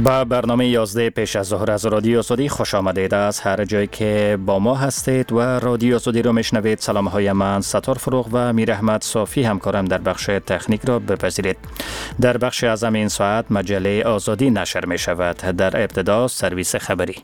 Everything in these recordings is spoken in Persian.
با برنامه 11 پیش از ظهر از رادیو سعودی خوش آمدید. از هر جایی که با ما هستید و رادیو سعودی رو میشنوید، سلام های من ستار فروغ و میر احمد صافی همکارم در بخش تکنیک را بپذیرید. در بخش اعظم این ساعت مجله آزادی نشر می شود. در ابتدا سرویس خبری.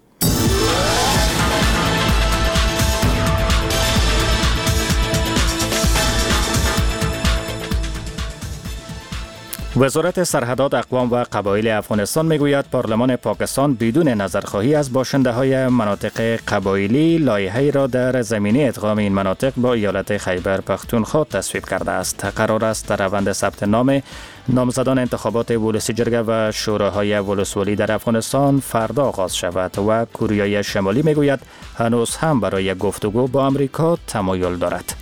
وزارت سرحدات اقوام و قبایل افغانستان میگوید پارلمان پاکستان بدون نظرخواهی از باشنده های مناطق قبایلی لایحه‌ای را در زمینه ادغام این مناطق با ایالت خیبر پختونخوا تصویب کرده است. قرار است در روند ثبت نام نامزدان انتخابات ولسی جرگه و شوراهای ولسوالی در افغانستان فردا آغاز شود و کره شمالی میگوید هنوز هم برای گفتگو با آمریکا تمایل دارد.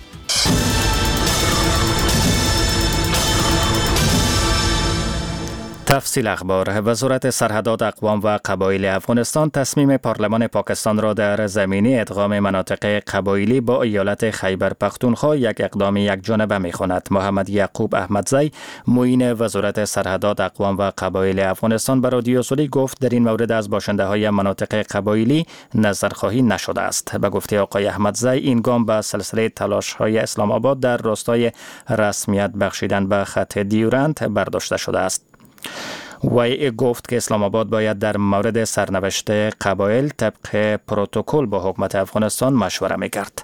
تفصیل اخبار. وزارت سرحدات اقوام و قبایل افغانستان تصمیم پارلمان پاکستان را در زمینه ادغام مناطق قبایلی با ایالت خیبر پختونخوا یک اقدام یک جانبه می‌خواند. محمد یعقوب احمدزی معین وزارت سرحدات اقوام و قبایل افغانستان به رادیو سعودی گفت در این مورد از باشنده‌های مناطق قبایلی نظرخواهی نشده است. به گفته آقای احمدزی این گام به سلسله تلاش‌های اسلام آباد در راستای رسمیت بخشیدن به خط دیورند برداشته شده است. وی گفت که اسلام آباد باید در مورد سرنوشت قبایل طبق پروتکل با حکومت افغانستان مشوره میکرد.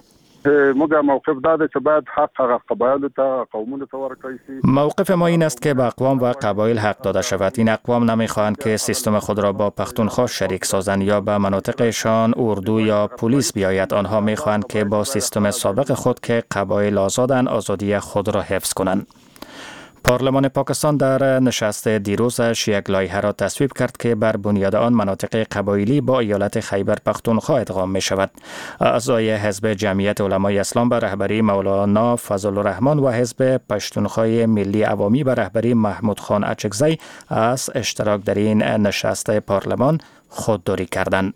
موقف ما این است که به اقوام و قبایل حق داده شود. این اقوام نمیخواهند که سیستم خود را با پختونخوا شریک سازند یا به مناطقشان اردو یا پلیس بیاید. آنها میخواهند که با سیستم سابق خود که قبایل آزادند آزادی خود را حفظ کنند. پارلمان پاکستان در نشست دیروزش یک لایحه را تصویب کرد که بر بنیاد آن مناطق قبایلی با ایالت خیبر پختونخوا ادغام می شود. اعضای حزب جمعیت علمای اسلام به رهبری مولانا فضل الرحمن و حزب پشتونخوای ملی عوامی به رهبری محمود خان اچکزی از اشتراک در این نشست پارلمان خودداری کردند.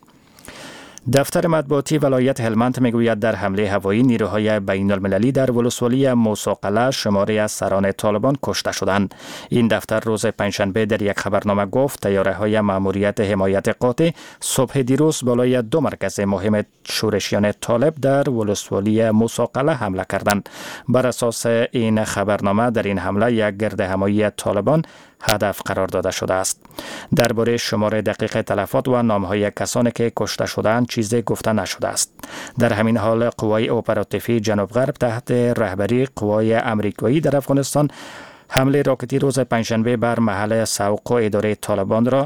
دفتر مطبوعاتی ولایت هلمند میگوید در حمله هوایی نیروهای بین المللی در ولسوالی موسی قلعه شماری از سران طالبان کشته شدند. این دفتر روز پنجشنبه در یک خبرنامه گفت طیاره‌های ماموریت حمایت قاطع صبح دیروز بالای دو مرکز مهم شورشیان طالب در ولسوالی موسی قلعه حمله کردند. بر اساس این خبرنامه در این حمله یک گردهمایی طالبان هدف قرار داده شده است. درباره شمار دقیق تلفات و نامهای کسانی که کشته شدند چیزی گفته نشده است. در همین حال قوای اپراتیفی جنوب غرب تحت رهبری قوای امریکایی در افغانستان حمله راکتی روز پنجشنبه بر محل سوق و اداره طالبان را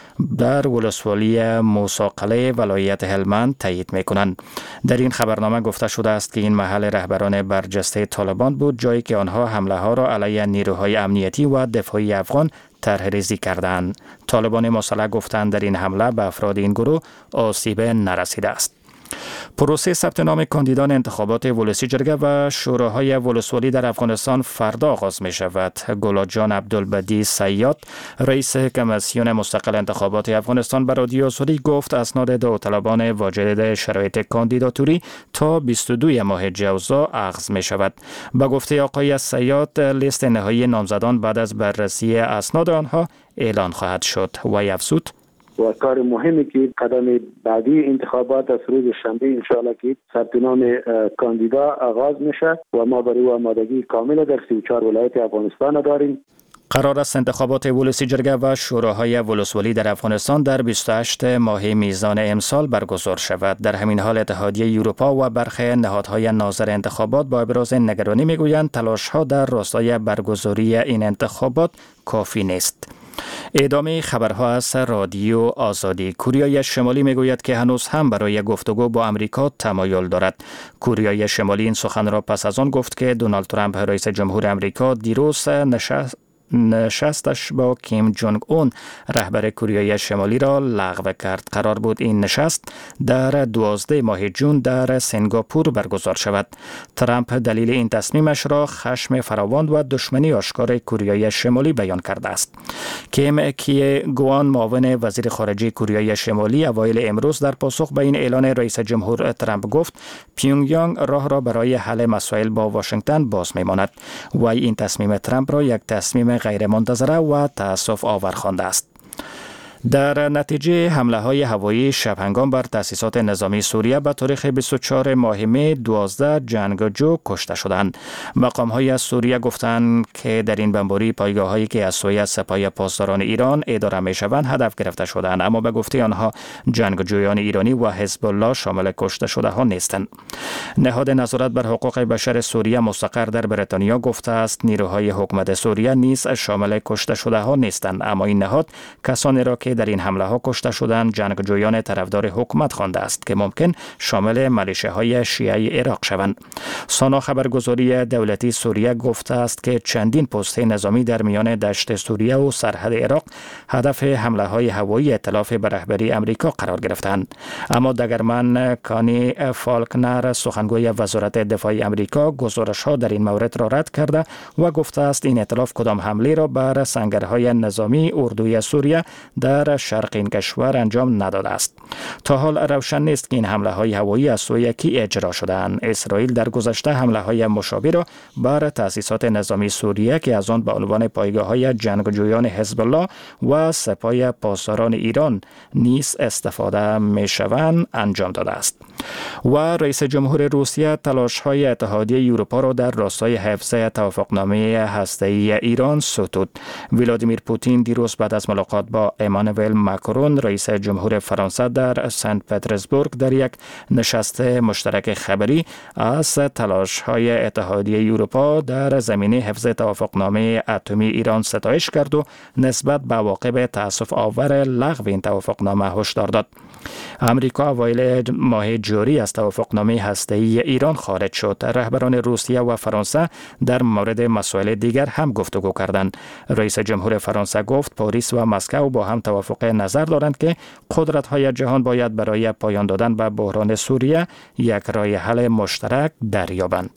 در ولسوالی موسی قلعه ولایت هلمند تایید می‌کنند. در این خبرنامه گفته شده است که این محل رهبران برجسته طالبان بود، جایی که آنها حمله ها را علیه نیروهای امنیتی و دفاعی افغان طرح‌ریزی کردند. طالبان مسلح گفتند در این حمله به افراد این گروه آسیب نرسیده است. پروسه ثبت نام کاندیدان انتخابات ولسی جرگه و شوراهای ولسوالی در افغانستان فردا آغاز می شود. گلاد جان عبدالبدی سیاد رئیس کمیسیون مستقل انتخابات افغانستان به رادیو سعودی گفت اسناد داوطلبان واجد شرایط کاندیداتوری تا 22 ماه جوزا اخذ می شود. به گفته آقای سیاد لیست نهایی نامزدان بعد از بررسی اسناد آنها اعلان خواهد شد. و افزود و کار مهمی که قدم بعدی انتخابات از روز شنبه انشاءالله که ثبت نام کاندیدا آغاز میشه و ما برای آمادگی کامل در 34 ولایت افغانستان داریم. قرار است انتخابات ولسی جرگه و شوراهای ولسوالی در افغانستان در 28 ماه میزان امسال برگزار شود. در همین حال اتحادیه اروپا و برخی نهادهای ناظر انتخابات با ابراز نگرانی میگویند تلاش‌ها در راستای برگزاری این انتخابات کافی نیست. ادامه خبرها از رادیو آزادی. کره شمالی میگوید که هنوز هم برای گفتگو با آمریکا تمایل دارد. کره شمالی این سخن را پس از آن گفت که دونالد ترامپ رئیس جمهور آمریکا دیروز نشستش با کیم جونگ اون رهبر کره شمالی را لغو کرد. قرار بود این نشست در 12 ماه جون در سنگاپور برگزار شود. ترامپ دلیل این تصمیمش را خشم فراوان و دشمنی آشکار کره شمالی بیان کرده است. کیم گوان معاون وزیر خارجه کره شمالی اوایل امروز در پاسخ به این اعلان رئیس جمهور ترامپ گفت پیونگ یانگ راه را برای حل مسائل با واشنگتن باز می‌ماند و این تصمیم ترامپ را یک تصمیم غیر منتظره و تأسف آور خوانده است. در نتیجه حمله های هوایی شبهنگام بر تأسیسات نظامی سوریه به تاریخ 24 ماه می 12 جنگجو کشته شدند. مقام های از سوریه گفتند که در این بمباری پایگاه هایی که از سوی سپاه پاسداران ایران اداره می شوند هدف گرفته شدند، اما به گفته آنها جنگجویان ایرانی و حزب الله شامل کشته شده ها نیستند. نهاد نظارت بر حقوق بشر سوریه مستقر در بریتانیا گفته است نیروهای حکومت سوریه نیز شامل کشته شده ها نیستند، اما این نهاد کسانی را که در این حمله ها کشته شدند جنگجویان طرفدار حکومت خوانده است که ممکن شامل میلیشیاهای شیعه عراق شوند. سانا خبرگزاری دولتی سوریه گفته است که چندین پست نظامی در میان دشت سوریه و سرحد عراق هدف حمله های هوایی ائتلاف به رهبری امریکا قرار گرفتند. اما دگرمن کانی فالکنر سخنگوی وزارت دفاع امریکا گزارش ها در این مورد را رد کرده و گفته است این ائتلاف کدام حمله را بر سنگرهای نظامی اردوی سوریه در شرق این کشور انجام نداده است. تا حال روشن نیست که این حمله های هوایی از سوی کی اجرا شدند. اسرائیل در گذشته حمله های مشابه را بر تأسیسات نظامی سوریه که از آن به عنوان پایگاه های جنگجویان حزب الله و سپاه پاسداران ایران نیز استفاده می شوند انجام داده است. و رئیس جمهور روسیه تلاش های اتحادیه اروپا را در راستای حفظ توافقنامه هسته‌ای ایران ستود. ولادیمیر پوتین دیروز بعد از ملاقات با امانوئل ماکرون رئیس جمهور فرانسه در سنت پترزبورگ در یک نشست مشترک خبری از تلاش های اتحادیه اروپا در زمینه حفظ توافقنامه اتمی ایران ستایش کرد و نسبت به عواقب تأسف آور لغو این توافقنامه هشدار داد. امریکا اوایل ماه جاری از توافقنامه هسته‌ای ایران خارج شد. رهبران روسیه و فرانسه در مورد مسائل دیگر هم گفتگو کردند. رئیس جمهور فرانسه گفت پاریس و مسکو با هم توافق نظر دارند که قدرت‌های جهان باید برای پایان دادن به بحران سوریه یک راه حل مشترک دریابند.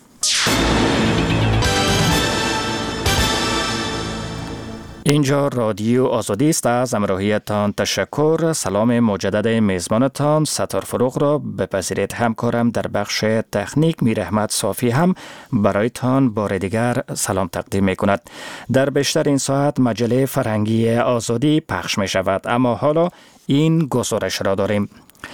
اینجا رادیو آزادی است. از همراهیتان تشکر. سلام مجدد میزبانتان ستار فروغ را بپذیرید. همکارم در بخش تکنیک میر احمد صافی هم برایتان بار دیگر سلام تقدیم می کند. در بیشتر این ساعت مجله فرهنگی آزادی پخش می شود، اما حالا این گزارش را داریم.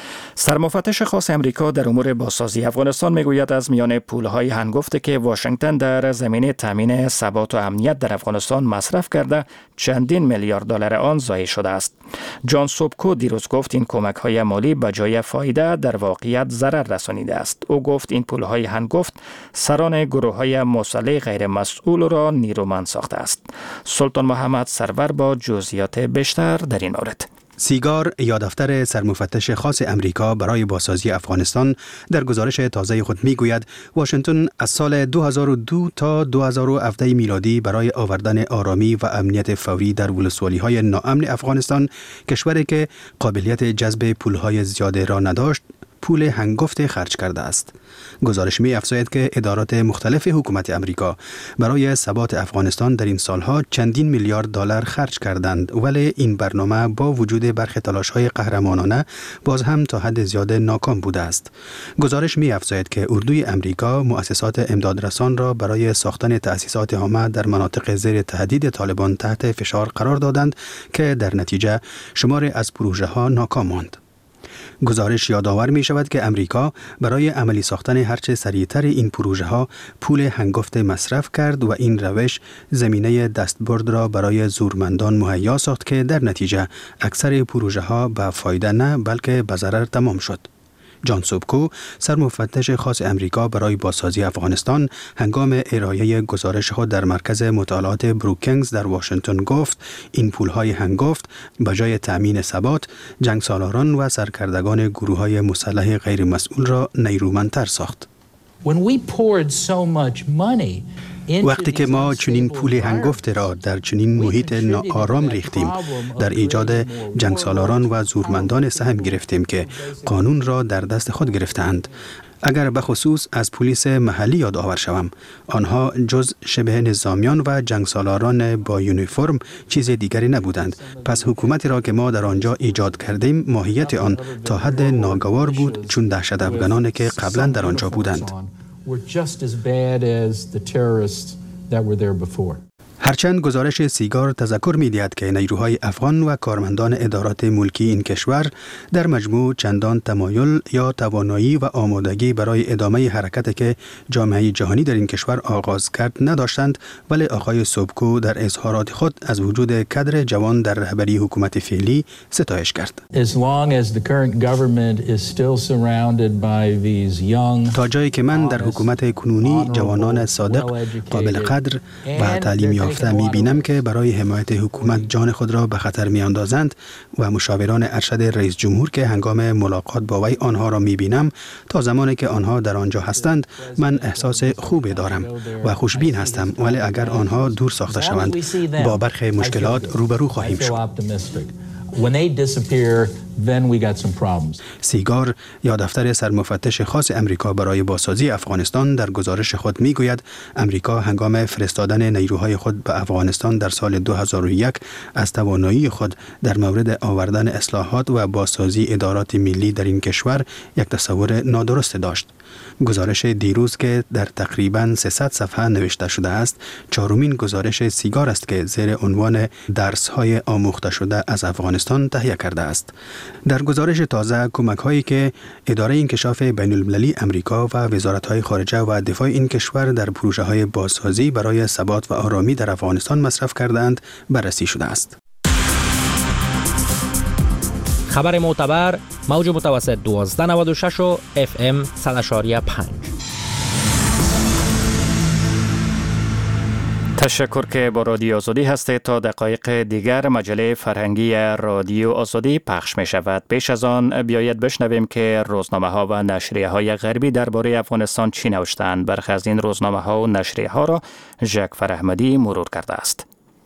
سرمفتش خاص امریکا در امور بازسازی افغانستان میگوید از میان پولهای هنگفتی که واشنگتن در زمینه تامین ثبات و امنیت در افغانستان مصرف کرده چندین میلیارد دلار آن ضایع شده است. جان سوبکو دیروز گفت این کمک‌های مالی به جای فایده در واقعیت ضرر رسانیده است. او گفت این پولهای هنگفت سران گروه‌های مسلح غیر مسئول را نیرومند ساخته است. سلطان محمد سرور با جزئیات بیشتر در این مورد. سیگار یا دفتر سرمفتش خاص امریکا برای بازسازی افغانستان در گزارش تازه خود میگوید واشنگتن از سال 2002 تا 2017 میلادی برای آوردن آرامی و امنیت فوری در ولسوالی‌های ناامن افغانستان، کشوری که قابلیت جذب پولهای زیاده را نداشت، پول هنگفت خرج کرده است. گزارش می افزاید که ادارات مختلف حکومت امریکا برای ثبات افغانستان در این سالها چندین میلیارد دلار خرج کردند، ولی این برنامه با وجود برخی تلاش‌های قهرمانانه باز هم تا حد زیاد ناکام بوده است. گزارش می افزاید که اردوی امریکا مؤسسات امدادرسان را برای ساختن تأسیسات عامه در مناطق زیر تهدید طالبان تحت فشار قرار دادند که در نتیجه شماری از پروژه‌ها ناکام ماند. گزارش یادآور می شود که امریکا برای عملی ساختن هرچه سریعتر این پروژه ها پول هنگفت مصرف کرد و این روش زمینه دستبرد را برای زورمندان مهیا ساخت که در نتیجه اکثر پروژه ها به فایده نه بلکه به ضرر تمام شد. جان سوبکو سرمفتش خاص امریکا برای بازسازی افغانستان هنگام ارائه گزارش خود در مرکز مطالعات بروکینگز در واشنگتن گفت این پولهای هنگفت به جای تأمین ثبات جنگسالاران و سرکردگان گروه‌های مسلح غیر مسئول را نیرومندتر ساخت. وقتی که ما چنین پول هنگفت را در چنین محیط ناآرام ریختیم، در ایجاد جنگسالاران و زورمندان سهم گرفتیم که قانون را در دست خود گرفتند. اگر به خصوص از پلیس محلی یادآور شوم، آنها جز شبه نظامیان و جنگسالاران با یونیفرم چیز دیگری نبودند. پس حکومتی را که ما در آنجا ایجاد کردیم ماهیت آن تا حد ناگوار بود، چون دهشت افغانانی که قبلا در آنجا بودند. هرچند گزارش سیگار تذکر می‌دهد که نیروهای افغان و کارمندان ادارات ملکی این کشور در مجموع چندان تمایل یا توانایی و آمادگی برای ادامه حرکتی که جامعه جهانی در این کشور آغاز کرد نداشتند، ولی آقای سوبکو در اظهارات خود از وجود کادر جوان در رهبری حکومت فعلی ستایش کرد. تا جایی که من در حکومت کنونی جوانان صادق، قابل قدر و تعلیم یافته می‌بینم که برای حمایت حکومت جان خود را به خطر می‌اندازند و مشاوران ارشد رئیس جمهور که هنگام ملاقات با وی آنها را می‌بینم، تا زمانی که آنها در آنجا هستند من احساس خوبی دارم و خوشبین هستم، ولی اگر آنها دور ساخته شوند با برخی مشکلات روبرو خواهیم شد. سیگار یا دفتر سرمفتش خاص امریکا برای بازسازی افغانستان در گزارش خود میگوید امریکا هنگام فرستادن نیروهای خود به افغانستان در سال 2001 از توانایی خود در مورد آوردن اصلاحات و بازسازی ادارات ملی در این کشور یک تصور نادرست داشت. گزارش دیروز که در تقریباً 300 صفحه نوشته شده است، چهارمین گزارش سیگار است که زیر عنوان درس‌های آموخته شده از افغانستان تهیه کرده است. در گزارش تازه کمک‌هایی که اداره انکشاف بین‌المللی امریکا و وزارت‌های خارجه و دفاع این کشور در پروژه‌های بازسازی برای ثبات و آرامی در افغانستان مصرف کردند بررسی شده است. خبر معتبر موج متوسط 1296 و FM 100.5. تشکر که با رادیو آزادی هستید. تا دقایق دیگر مجله فرهنگی رادیو آزادی پخش می شود. پیش از آن بیایید بشنویم که روزنامه ها و نشریه های غربی درباره افغانستان چی نوشتند. برخی از این روزنامه ها و نشریه ها را ژک فرحمدی مرور کرده است.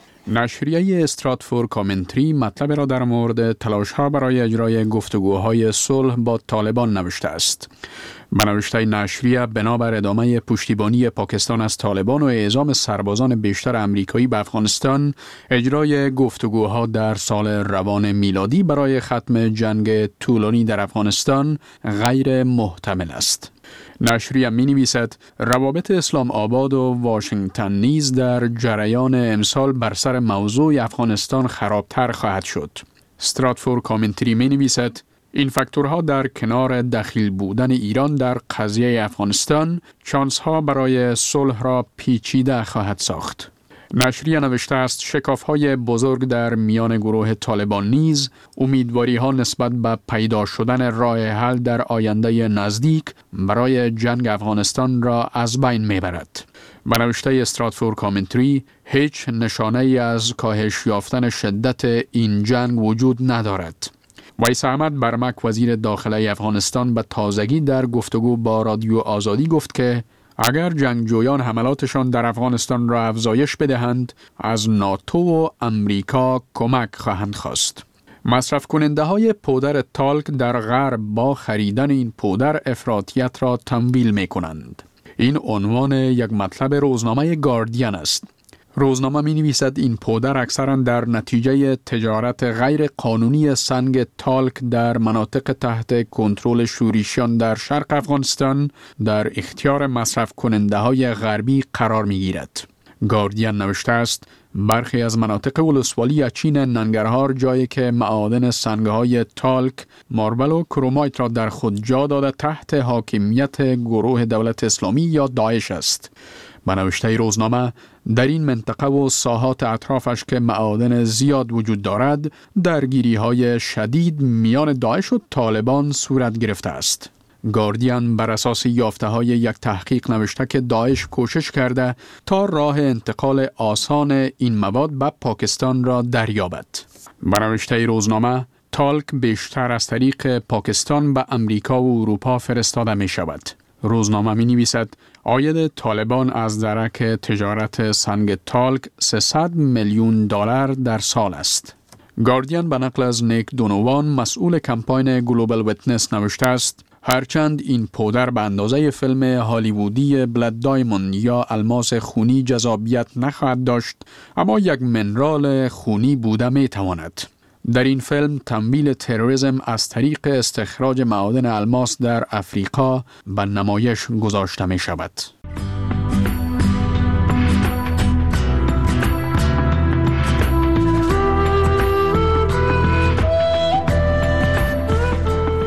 نشریه استراتفور کامنتری مطلب را در مورد تلاش‌ها برای اجرای گفتگوهای صلح با طالبان نوشته است. به نوشته نشریه بنابر ادامه پشتیبانی پاکستان از طالبان و اعزام سربازان بیشتر امریکایی به افغانستان، اجرای گفتگوها در سال روان میلادی برای ختم جنگ طولانی در افغانستان غیر محتمل است. نشریه می نویسد روابط اسلام آباد و واشنگتن نیز در جریان امسال بر سر موضوع افغانستان خرابتر خواهد شد. استراتفور کامنتری می نویسد این فاکتورها در کنار دخیل بودن ایران در قضیه افغانستان شانس‌ها برای صلح را پیچیده خواهد ساخت. نشریه نوشته است شکاف‌های بزرگ در میان گروه طالبان نیز امیدواری‌ها نسبت به پیدا شدن راه حل در آینده نزدیک برای جنگ افغانستان را از بین می‌برد. به نوشته استراتفور کامنتری هیچ نشانه‌ای از کاهش یافتن شدت این جنگ وجود ندارد. ویس احمد برمک وزیر داخله افغانستان به تازگی در گفتگو با رادیو آزادی گفت که اگر جنگجویان حملاتشان در افغانستان را افزایش بدهند، از ناتو و امریکا کمک خواهند خواست. مصرف کننده های پودر تالک در غرب با خریدن این پودر افراطیت را تمویل می کنند. این عنوان یک مطلب روزنامه گاردین است. روزنامه می نویسد این پودر اکثرا در نتیجه تجارت غیر قانونی سنگ تالک در مناطق تحت کنترل شوریشیان در شرق افغانستان در اختیار مصرف کننده های غربی قرار می گیرد. گاردین نوشته است برخی از مناطق ولسوالی چین ننگرهار جایی که معادن سنگ‌های تالک، ماربل و کرومایت را در خود جا داده تحت حاکمیت گروه دولت اسلامی یا داعش است. به نوشته روزنامه در این منطقه و ساحات اطرافش که معادن زیاد وجود دارد، درگیری‌های شدید میان داعش و طالبان صورت گرفته است. گاردین بر اساس یافته‌های یک تحقیق نوشته که داعش کوشش کرده تا راه انتقال آسان این مواد به پاکستان را دریابد. به نوشته روزنامه تالک بیشتر از طریق پاکستان به امریکا و اروپا فرستاده می شود. روزنامه می نویسد عاید طالبان از درک تجارت سنگ تالک 300 میلیون دلار در سال است. گاردین به نقل از نیک دونوان مسئول کمپاین گلوبال ویتنس نوشته است هرچند این پودر به اندازه فیلم هالیوودی بلد دایموند یا الماس خونی جذابیت نخواهد داشت، اما یک منرال خونی بوده می تواند. در این فیلم تمویل تروریسم از طریق استخراج معادن الماس در افریقا به نمایش گذاشته می شود.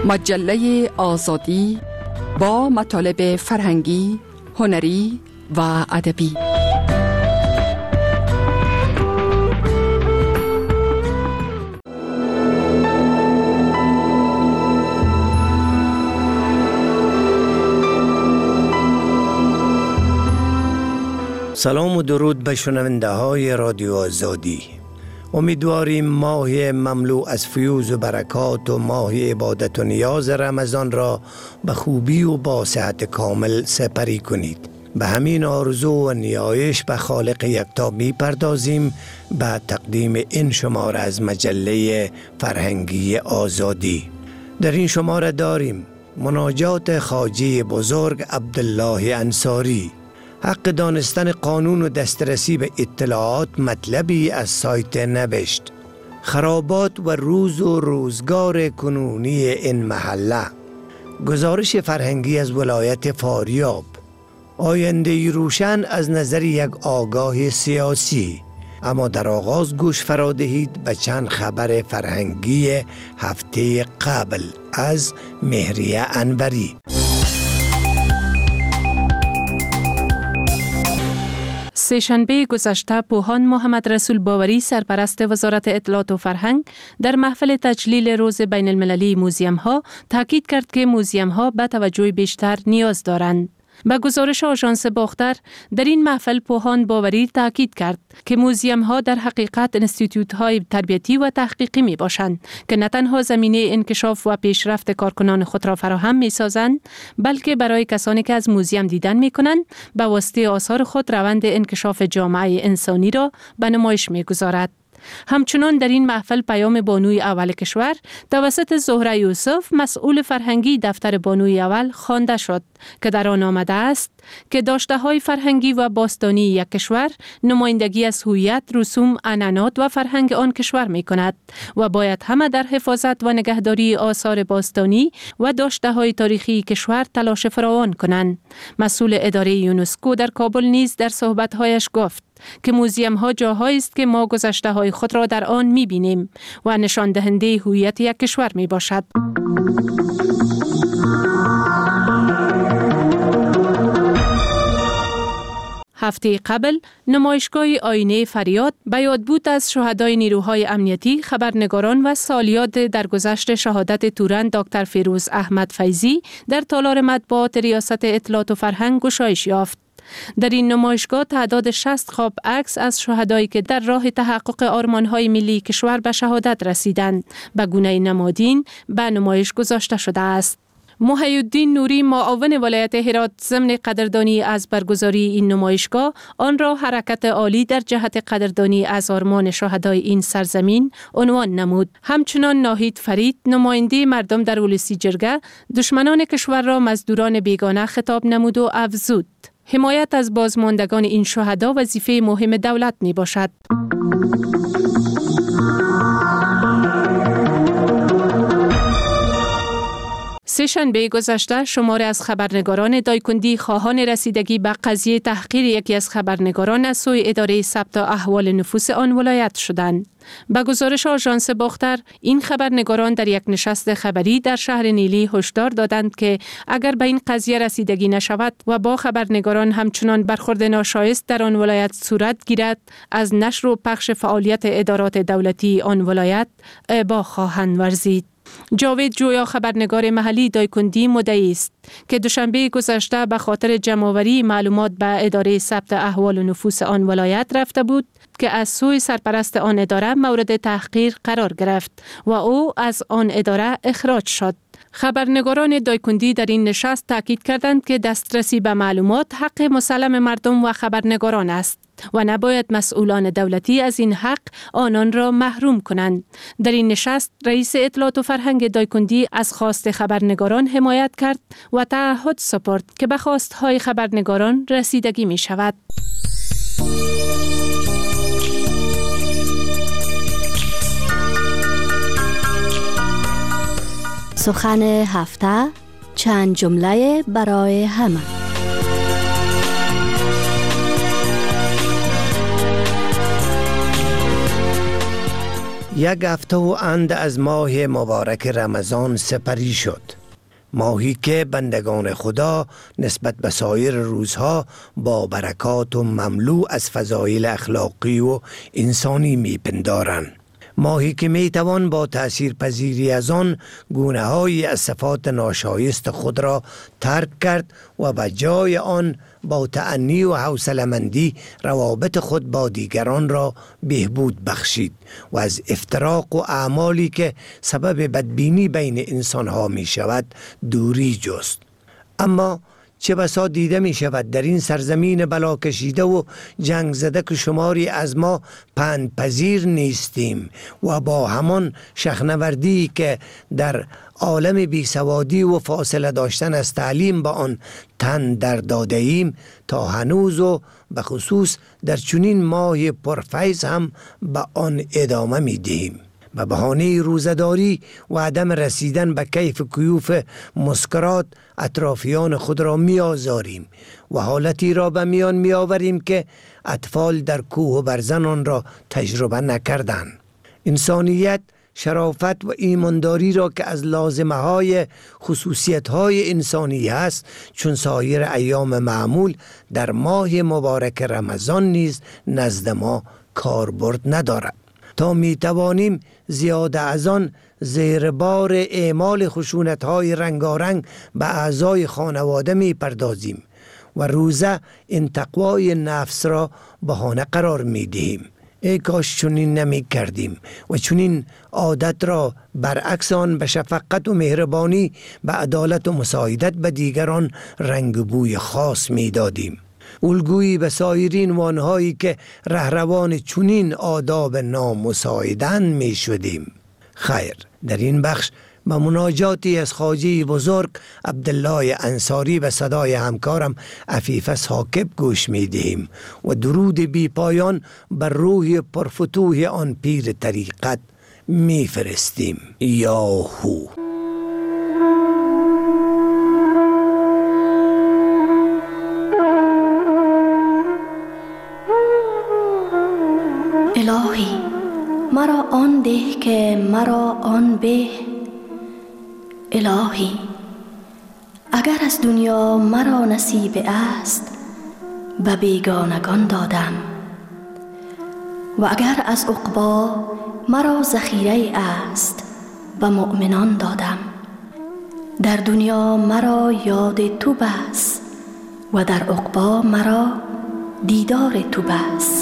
مجله آزادی با مطالب فرهنگی، هنری و ادبی. سلام و درود به شنونده های رادیو آزادی. امیدواریم ماه مملو از فیوز و برکات و ماه عبادت و نیاز رمضان را به خوبی و با صحت کامل سپری کنید. به همین آرزو و نیایش به خالق یکتا می پردازیم به تقدیم این شماره از مجله فرهنگی آزادی. در این شماره داریم مناجات خواجه بزرگ عبدالله انصاری، حق دانستن قانون و دسترسی به اطلاعات مطلبی از سایت نوشت، خرابات و روز و روزگار کنونی این محله، گزارش فرهنگی از ولایت فاریاب، آینده روشن از نظر یک آگاه سیاسی. اما در آغاز گوش فرا دهید به چند خبر فرهنگی هفته قبل از مهریه انوری. سه‌شنبه گذشته پوهان محمد رسول باوری سرپرست وزارت اطلاعات و فرهنگ در محفل تجلیل روز بین المللی موزیم ها تاکید کرد که موزیم ها به توجه بیشتر نیاز دارند. به گزارش آژانس باختر در این محفل پوهان باوری تاکید کرد که موزیم ها در حقیقت انستیتوت های تربیتی و تحقیقی می باشند که نه تنها زمینه انکشاف و پیشرفت کارکنان خود را فراهم می سازند، بلکه برای کسانی که از موزیم دیدن می کنند به واسطه آثار خود روند انکشاف جامعه انسانی را به نمایش می گذارد. همچنان در این محفل پیام بانوی اول کشور توسط زهره یوسف مسئول فرهنگی دفتر بانوی اول خوانده شد که در آن آمده است که داشته‌های فرهنگی و باستانی یک کشور نمایندگی از هویت، رسوم، عنعنات و فرهنگ آن کشور می کند و باید همه در حفاظت و نگهداری آثار باستانی و داشته‌های تاریخی کشور تلاش فراوان کنند. مسئول اداره یونسکو در کابل نیز در صحبت‌هایش گفت که موزیم ها جاهایی است که ما گذشته های خود را در آن می بینیم و نشان دهنده هویت یک کشور می باشد. هفته قبل نمایشگاه آینه فریاد به یادبود از شهدای نیروهای امنیتی، خبرنگاران و سالیاد درگذشت شهادت تورن دکتر فیروز احمد فیضی در تالار مطبوعات ریاست اطلاعات و فرهنگ گشایش یافت. در این نمایشگاه تعداد 60 خواب عکس از شهدایی که در راه تحقق آرمان‌های ملی کشور به شهادت رسیدند به گونه نمادین به نمایش گذاشته شده است. محی الدین نوری معاون ولایت هرات ضمن قدردانی از برگزاری این نمایشگاه آن را حرکت عالی در جهت قدردانی از آرمان شهدای این سرزمین عنوان نمود. همچنان ناهید فرید نماینده مردم در ولسی جرگه دشمنان کشور را مزدوران بیگانه خطاب نمود و افزود حمایت از بازماندگان این شهدا وظیفه مهم دولت می باشد. سه‌شنبه گذشته شماری از خبرنگاران دایکندی خواهان رسیدگی به قضیه تحقیر یکی از خبرنگاران از سوی اداره ثبت احوال نفوس آن ولایت شدند. به گزارش آژانس باختر، این خبرنگاران در یک نشست خبری در شهر نیلی هشدار دادند که اگر به این قضیه رسیدگی نشود و با خبرنگاران همچنان برخورد ناشایست در آن ولایت صورت گیرد، از نشر و پخش فعالیت ادارات دولتی آن ولایت ابا خواهند ورزید. جاوید جویا خبرنگار محلی دایکندی مدعی است که دوشنبه گذشته به خاطر جمع‌آوری معلومات به اداره ثبت احوال و نفوس آن ولایت رفته بود که از سوی سرپرست آن اداره مورد تحقیر قرار گرفت و او از آن اداره اخراج شد. خبرنگاران دایکندی در این نشست تاکید کردند که دسترسی به معلومات حق مسلم مردم و خبرنگاران است و نباید مسئولان دولتی از این حق آنان را محروم کنند. در این نشست رئیس اطلاعات و فرهنگ دایکندی از خواست خبرنگاران حمایت کرد و تعهد سپرد که به خواستهای خبرنگاران رسیدگی می شود. سخن هفته، چند جمله برای همه. یک هفته و اند از ماه مبارک رمضان سپری شد، ماهی که بندگان خدا نسبت به سایر روزها با برکات و مملو از فضایل اخلاقی و انسانی میپندارند. ماهی که میتوان با تأثیر پذیری از آن گونه های از صفات ناشایست خود را ترک کرد و به جای آن با تأنی و حوصله‌مندی روابط خود با دیگران را بهبود بخشید و از افتراق و اعمالی که سبب بدبینی بین انسانها می شود دوری جست. اما چه بسا دیده می شود در این سرزمین بلا کشیده و جنگ زده که شماری از ما پندپذیر نیستیم و با همان شخنوردی که در عالم بیسوادی و فاصله داشتن از تعلیم با آن تن در داده ایم تا هنوز و به خصوص در چنین ماه پرفیض هم به آن ادامه می دهیم. به بهانه روزداری و عدم رسیدن به کیف کیوف مسکرات اطرافیان خود را می آزاریم و حالتی را به میان می آوریم که اطفال در کوه و برزن آن را تجربه نکردند. انسانیت، شرافت و ایمانداری را که از لازمه های خصوصیت های انسانی است چون سایر ایام معمول در ماه مبارک رمضان نیز نزد ما کاربرد ندارد تا می توانیم زیاده از آن زیر بار اعمال خشونت‌های رنگارنگ به اعضای خانواده می پردازیم و روزه این تقوای نفس را بهانه قرار می دهیم. ای کاش چنین نمی کردیم و چنین عادت را برعکس آن به شفقت و مهربانی، به عدالت و مساعدت به دیگران رنگ بوی خاص می دادیم. الگویی به سایرین وانهایی که رهروان چنین آداب نامساعدند می شدیم. خیر، در این بخش به مناجاتی از خواجه بزرگ عبدالله انصاری به صدای همکارم عفیفه ثاقب گوش می دهیم و درود بی پایان بر روح پرفتوح آن پیر طریقت می فرستیم. یاهو. الهی مرا آن ده که مرا آن به. الهی اگر از دنیا مرا نصیب است به بیگانگان دادم و اگر از عقبی مرا ذخیره است به مؤمنان دادم. در دنیا مرا یاد تو بس و در عقبی مرا دیدار تو بس.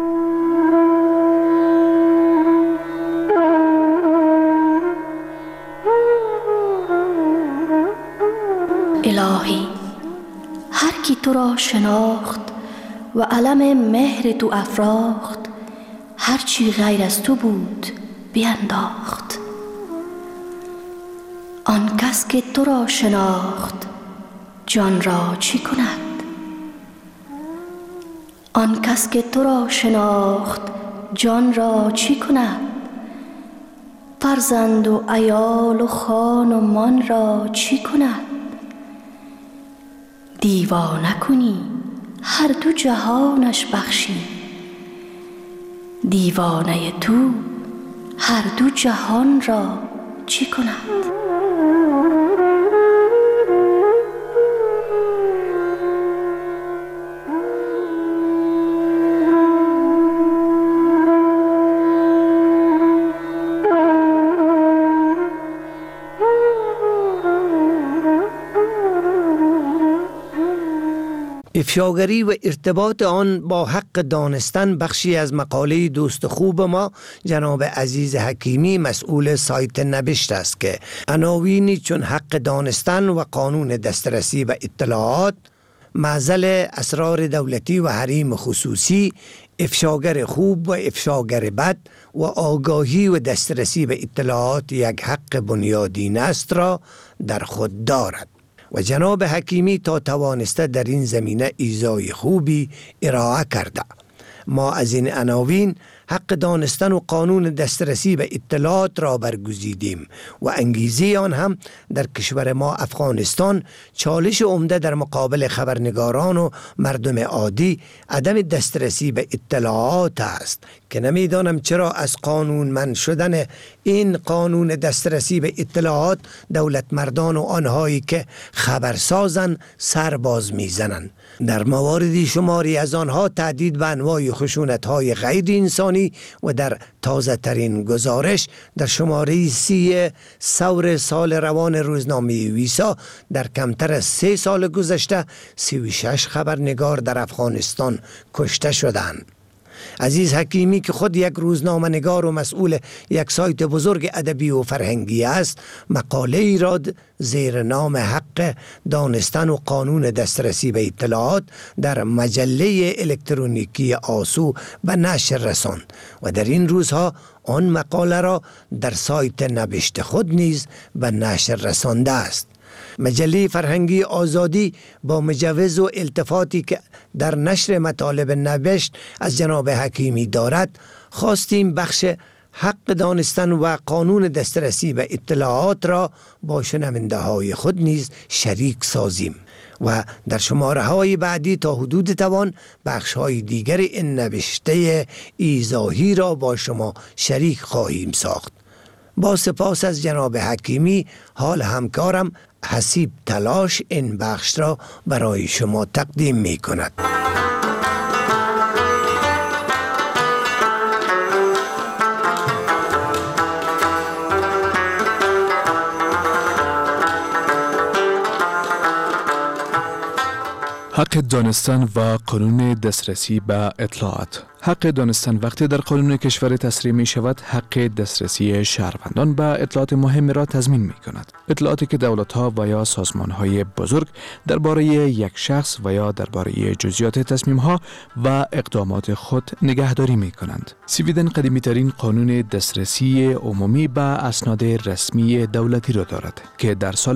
الهی هر کی تو را شناخت و علم مهر تو افراخت، هر چی غیر از تو بود بینداخت. آن کس که تو را شناخت جان را چی کند؟ آن کس که تو را شناخت جان را چی کند؟ فرزند و عیال و خان و مان را چی کند؟ دیوانه کنی هر دو جهانش بخشی، دیوانه تو هر دو جهان را چی کند؟ افشاگری و ارتباط آن با حق دانستن بخشی از مقاله دوست خوب ما جناب عزیز حکیمی مسئول سایت نبشت است که عناوینی چون حق دانستن و قانون دسترسی به اطلاعات، معزل اسرار دولتی و حریم خصوصی، افشاگر خوب و افشاگر بد و آگاهی و دسترسی به اطلاعات یک حق بنیادین است را در خود دارد و جناب حکیمی تا توانسته در این زمینه ایزای خوبی ارائه کرده. ما از این عناوین حق دانستن و قانون دسترسی به اطلاعات را برگزیدیم و انگیزه آن هم در کشور ما افغانستان چالش عمده در مقابل خبرنگاران و مردم عادی عدم دسترسی به اطلاعات است که نمیدانم چرا از قانونمند شدن این قانون دسترسی به اطلاعات دولت مردان و آنهایی که خبرسازن سرباز میزنند. در مواردی شماری از آنها تهدید به انواع خشونت‌های غیر انسانی و در تازه ترین گزارش در شماره 30 ثور سال روان روزنامه ویسا در کمتر از 3 سال گذشته 36 خبرنگار در افغانستان کشته شدند. عزیز حکیمی که خود یک روزنامه نگار و مسئول یک سایت بزرگ ادبی و فرهنگی است، مقاله ای را زیر نام حق دانستن و قانون دسترسی به اطلاعات در مجله الکترونیکی آسو به نشر رساند و در این روزها آن مقاله را در سایت نبشت خود نیز به نشر رسانده است. مجله فرهنگی آزادی با مجوز و التفاتی که در نشر مطالب نبشت از جناب حکیمی دارد، خواستیم بخش حق دانستن و قانون دسترسی به اطلاعات را با شنونده های خود نیز شریک سازیم و در شماره های بعدی تا حدود توان بخش های دیگر این نبشته ایضاحی را با شما شریک خواهیم ساخت. با سپاس از جناب حکیمی، حال همکارم حسیب تلاش این بخش را برای شما تقدیم می کند. حق دانستن و قانون دسترسی به اطلاعات. حق دانستن وقتی در قانون کشور تصریح می شود، حق دسترسی شهروندان به اطلاعات مهم را تضمین می کند. اطلاعاتی که دولت ها و یا سازمان های بزرگ درباره یک شخص و یا درباره جزئیات تصمیم ها و اقدامات خود نگهداری می کنند. سویدن قدیمی ترین قانون دسترسی عمومی به اسناد رسمی دولتی را دارد که در سال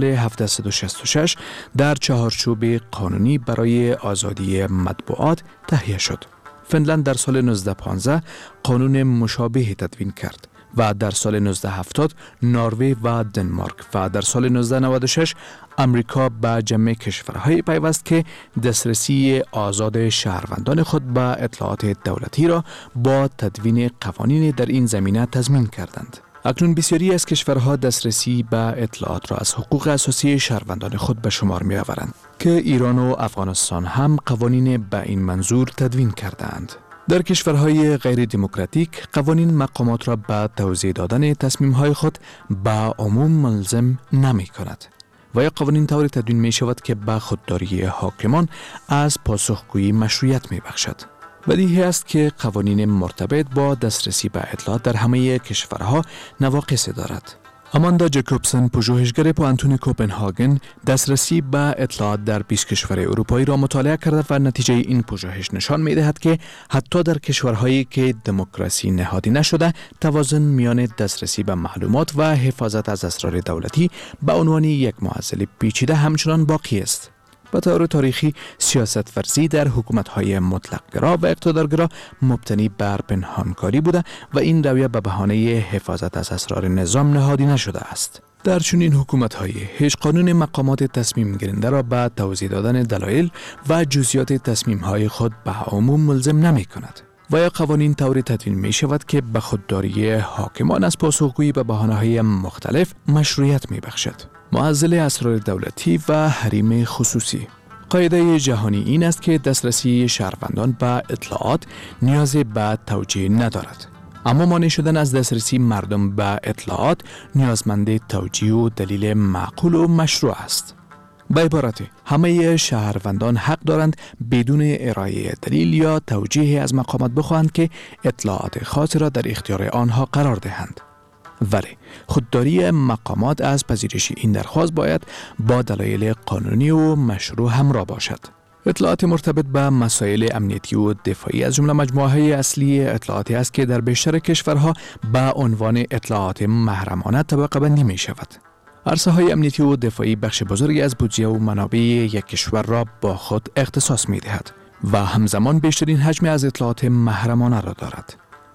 1766 در چهارچوب قانونی برای آزادی مطبوعات تهیه شد. فنلند در سال 1915 قانون مشابه تدوین کرد و در سال 1970 نروژ و دنمارک و در سال 1996 امریکا به جمع کشورهای پیوست که دسترسی آزاد شهروندان خود به اطلاعات دولتی را با تدوین قوانین در این زمینه تضمین کردند. اکنون بسیاری از کشورها دسترسی به اطلاعات را از حقوق اساسی شهروندان خود به شمار می آورند که ایران و افغانستان هم قوانین به این منظور تدوین کردند. در کشورهای غیر دموکراتیک قوانین مقامات را به توضیح دادن تصمیم‌های خود به عموم ملزم نمی کند و یا قوانین طوری تدوین می شود که به خودداری حاکمان از پاسخگویی مشروعیت می بخشد. بدیهی است که قوانین مرتبط با دسترسی به اطلاعات در همه کشورها نواقص دارد. آماندا جکوبسن، پژوهشگر پوانتون کوپنهاگن، دسترسی به اطلاعات در 20 کشور اروپایی را مطالعه کرده و نتیجه این پژوهش نشان می‌دهد که حتی در کشورهایی که دموکراسی نهادی نشده، توازن میان دسترسی به معلومات و حفاظت از اسرار دولتی به عنوان یک معضل پیچیده همچنان باقی است. به طور تاریخی سیاست ورزی در حکومت‌های مطلق‌گرا و اقتدارگرا مبتنی بر پنهانکاری بوده و این رویه به بهانه حفاظت از اسرار نظام نهادی نشده است. در چنین حکومت‌های هیچ قانون مقامات تصمیم گیرنده را به توضیح دادن دلایل و جزئیات تصمیم‌های خود به عموم ملزم نمی‌کند و یا قوانین طوری تدوین می شود که به خودداری حاکمان از پاسخگویی به بهانه‌های مختلف مشروعیت می‌بخشد. معضل اسرار دولتی و حریم خصوصی. قاعده جهانی این است که دسترسی شهروندان به اطلاعات نیاز به توجیه ندارد. اما مانع شدن از دسترسی مردم به اطلاعات نیازمند توجیه و دلیل معقول و مشروع است. به عبارت همه شهروندان حق دارند بدون ارائه دلیل یا توجیه از مقامات بخواهند که اطلاعات خاصی را در اختیار آنها قرار دهند. ولی خودداری مقامات از پذیرش این درخواست باید با دلایل قانونی و مشروع همراه باشد. اطلاعات مرتبط به مسائل امنیتی و دفاعی از جمله مجموعه اصلی اطلاعاتی است که در بیشتر کشورها به عنوان اطلاعات محرمانه طبقه بندی می شود. عرصه‌های امنیتی و دفاعی بخش بزرگی از بودجه و منابع یک کشور را با خود اختصاص می دهد و همزمان بیشترین حجم از اطلاعات محرمانه را دارد.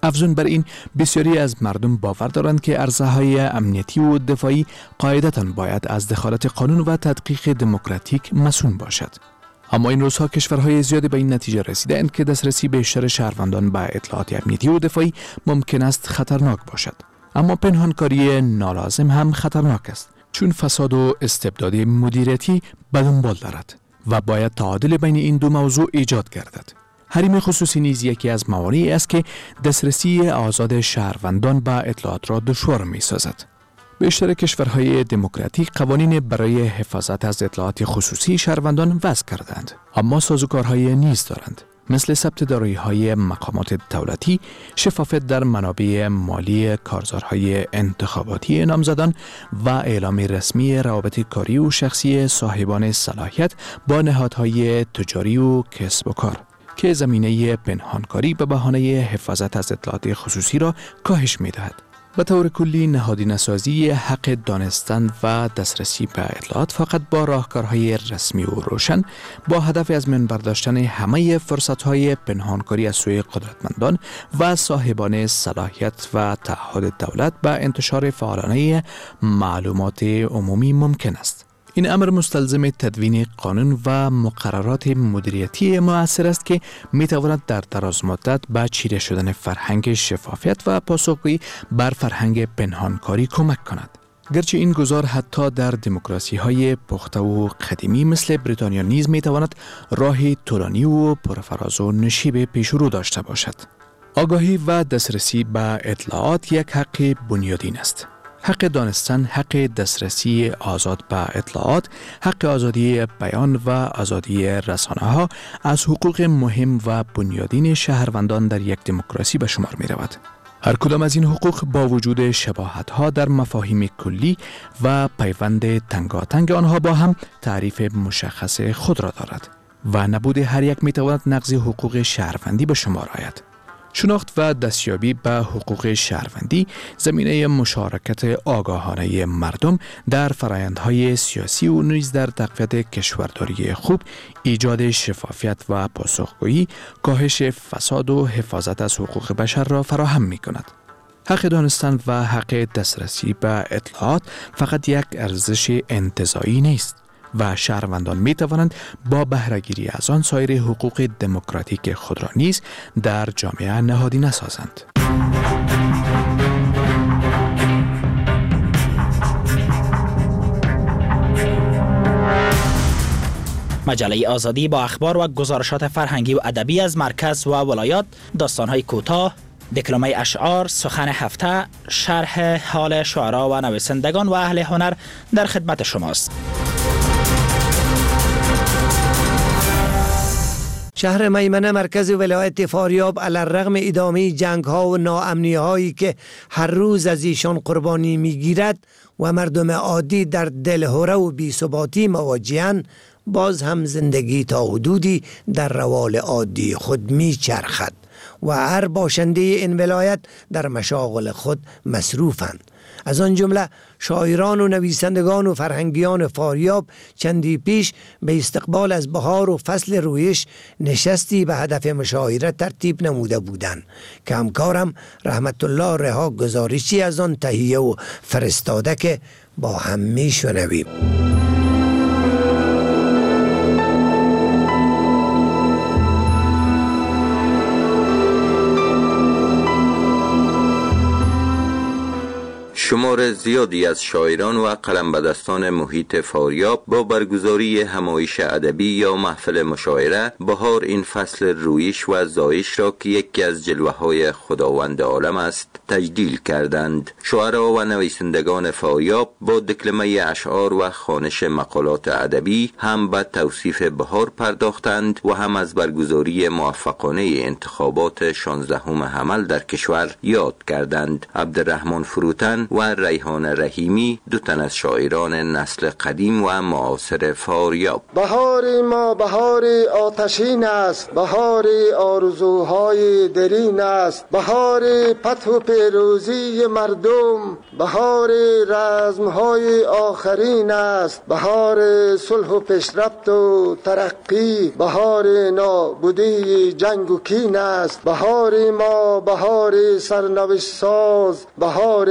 افزون بر این، بسیاری از مردم باور دارند که عرصه‌های امنیتی و دفاعی قاعدتاً باید از دخالت قانون و تدقیق دموکراتیک مسئول باشد. اما این روزها کشورهای زیادی به این نتیجه رسیدند که دسترسی بیشتر شهروندان به اطلاعات امنیتی و دفاعی ممکن است خطرناک باشد. اما پنهانکاری نالازم هم خطرناک است، چون فساد و استبداد مدیریتی به دنبال دارد و باید تعادل بین این دو موضوع ایجاد گردد. حریم خصوصی نیز یکی از موانعی است که دسترسی آزاد شهروندان به اطلاعات را دشوار می‌سازد. بیشتر کشورهای دموکراتیک قوانین برای حفاظت از اطلاعات خصوصی شهروندان وضع کردند، اما سازوکارهای نیز دارند، مثل ثبت دارایی‌های مقامات دولتی، شفافیت در منابع مالی کارزارهای انتخاباتی نامزدان و اعلام رسمی روابط کاری و شخصی صاحبان صلاحیت با نهادهای تجاری و کسب و کار که زمینه پنهانکاری به بهانه حفاظت از اطلاعات خصوصی را کاهش می‌دهد. به طور کلی نهادینه‌سازی حق دانستن و دسترسی به اطلاعات فقط با راهکارهای رسمی و روشن با هدف از من برداشتن همه فرصت‌های پنهانکاری از سوی قدرتمندان و صاحبان صلاحیت و تعهد دولت به انتشار فعالانه معلومات عمومی ممکن است. این امر مستلزم تدوین قانون و مقررات مدیریتی مؤثر است که می‌تواند در دراز مدت به چیره شدن فرهنگ شفافیت و پاسخگویی بر فرهنگ پنهانکاری کمک کند. گرچه این گزار حتی در دموکراسی‌های پخته و قدیمی مثل بریتانیا نیز می‌تواند راهی طولانی و پرفراز و نشیب پیشرو داشته باشد. آگاهی و دسترسی به اطلاعات یک حق بنیادین است. حق دانستن، حق دسترسی آزاد به اطلاعات، حق آزادی بیان و آزادی رسانه‌ها از حقوق مهم و بنیادین شهروندان در یک دموکراسی به شمار می رود. هر کدام از این حقوق با وجود شباهت‌ها در مفاهیم کلی و پیوند تنگاتنگ آنها با هم تعریف مشخص خود را دارد و نبود هر یک می تواند نقض حقوق شهروندی به شمار آید. شناخت و دستیابی به حقوق شهروندی زمینه مشارکت آگاهانه مردم در فرآیندهای سیاسی و نیز در تقویت کشورداری خوب، ایجاد شفافیت و پاسخگویی، کاهش فساد و حفاظت از حقوق بشر را فراهم می کند. حق دانستن و حق دسترسی به اطلاعات فقط یک ارزش انتزاعی نیست و شهروندان می توانند با بهره‌گیری از آن سایر حقوق دموکراتیک خود را نیز در جامعه نهادینه سازند. مجله آزادی با اخبار و گزارشات فرهنگی و ادبی از مرکز و ولایات، داستان‌های کوتاه، دکلمه اشعار، سخن هفته، شرح حال شعرا و نویسندگان و اهل هنر در خدمت شماست. شهر میمنه مرکز ولایت فاریاب علی‌الرغم ادامه جنگ‌ها و ناامنی‌هایی که هر روز از ایشان قربانی می‌گیرد و مردم عادی در دلهره و بی‌ثباتی مواجه‌اند، باز هم زندگی تا حدودی در روال عادی خود می‌چرخد و هر باشنده این ولایت در مشاغل خود مصروفند. از آن جمله شاعران و نویسندگان و فرهنگیان فاریاب چندی پیش به استقبال از بهار و فصل رویش نشستی به هدف مشاعره ترتیب نموده بودند که همکارم رحمت الله رها گزارشی از آن تهیه و فرستاده که با هم میشنویم. شمار زیادی از شاعران و قلمبدستان محیط فاریاب با برگزاری همایش ادبی یا محفل مشاعره بهار این فصل رویش و زایش را که یکی از جلوه‌های خداوند عالم است تجلیل کردند. شاعران و نویسندگان فاریاب با دکلمه اشعار و خوانش مقالات ادبی هم به توصیف بهار پرداختند و هم از برگزاری موفقانه انتخابات 16 حمل در کشور یاد کردند. عبدالرحمن فروتن و و ریحان رحیمی، دو تن از شاعران نسل قدیم و معاصر فاریاب. بهار ما بهار آتشین است، بهار آرزوهای درین است، بهار فتح و پیروزی مردم، بهار رزمهای آخرین است، بهار صلح و پیشرفت و ترقی، بهار نابودی جنگ و کین است، بهار ما بهار سرنوشت ساز، بهار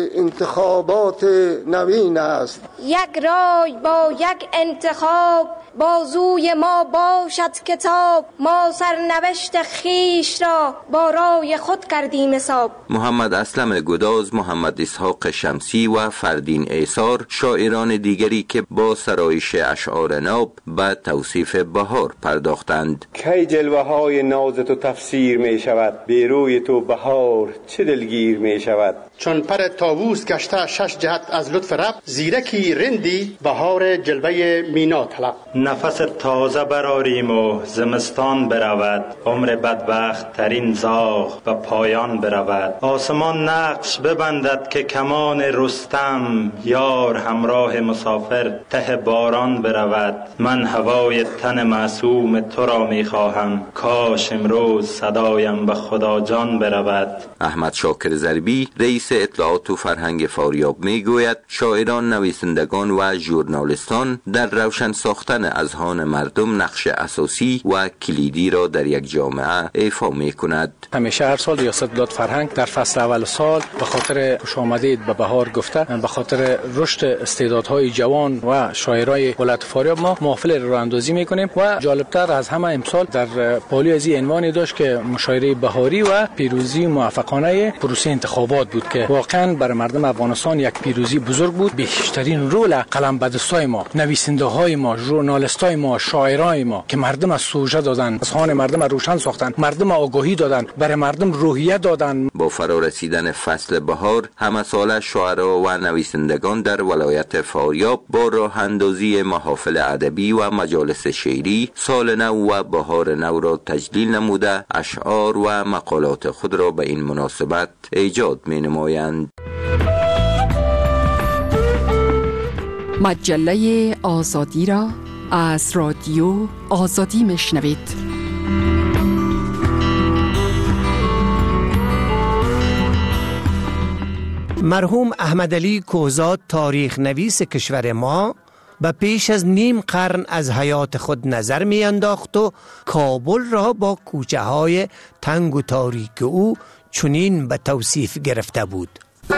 انتخابات نوین است. یک رای با یک انتخاب، بازوی ما باشد کتاب، ما سرنوشت خیش را با رای خود کردیم حساب. محمد اسلم گداز، محمد اسحاق شمسی و فردین ایثار شاعران دیگری که با سرایش اشعار ناب به توصیف بهار پرداختند. کی جلوه های ناز تو تفسیر می شود، بیروی تو بهار چه دلگیر می شود. چون پر طاووس گشته شش جهت از لطف رب، زیرکی رندی بهار جلوه مینا طلب. نفس تازه براریم و زمستان برود، عمر بدبخت ترین زاغ و پایان برود. آسمان نقش ببندد که کمان رستم، یار همراه مسافر ته باران برود. من هوای تن معصوم تو را می خواهم، کاش امروز صدایم به خدا جان برود. احمد شاکر ضربی، رئیس اطلاعات و فرهنگ فاریاب می گوید شاعران، نویسندگان و ژورنالیستان در روشن ساختن اذهان مردم نقش اساسی و کلیدی را در یک جامعه ایفا می کند. همیشه هر سال ریاست دولت فرهنگ در فصل اول سال به خاطر خوش آمدید به بهار گفته، به خاطر رشد استعدادهای جوان و شاعرای ولایت فاریاب ما محفل راه اندازی میکنیم و جالبتر از همه امسال در پالی از این عنوانی داشت که مشاعره بهاری و پیروزی موفقانه پروسه انتخابات بود که واقعا برای مردم افغانستان یک پیروزی بزرگ بود. بیشترین رول قلمبدستای ما، نویسنده‌های ما، ژورنالیستای ما، شاعرای ما که مردم از سوژه دادن، اذهان مردم را روشن ساختن، مردم آگاهی دادن، برای مردم روحیه دادن. با فرا رسیدن فصل بهار، همه ساله شاعران و نویسندگان در ولایت فاریاب با راه اندازی محافل ادبی و مجالس شعری سال نو و بهار نو را تجلیل نموده، اشعار و مقالات خود را به این مناسبت ایجاد می‌نمایند. مجله آزادی را از رادیو آزادی میشنوید. مرحوم احمدعلی کوزاد، تاریخ نویس کشور ما، به پیش از نیم قرن از حیات خود نظر می انداخت و کابل را با کوچه های تنگ و تاریک او چنین به توصیف گرفته بود: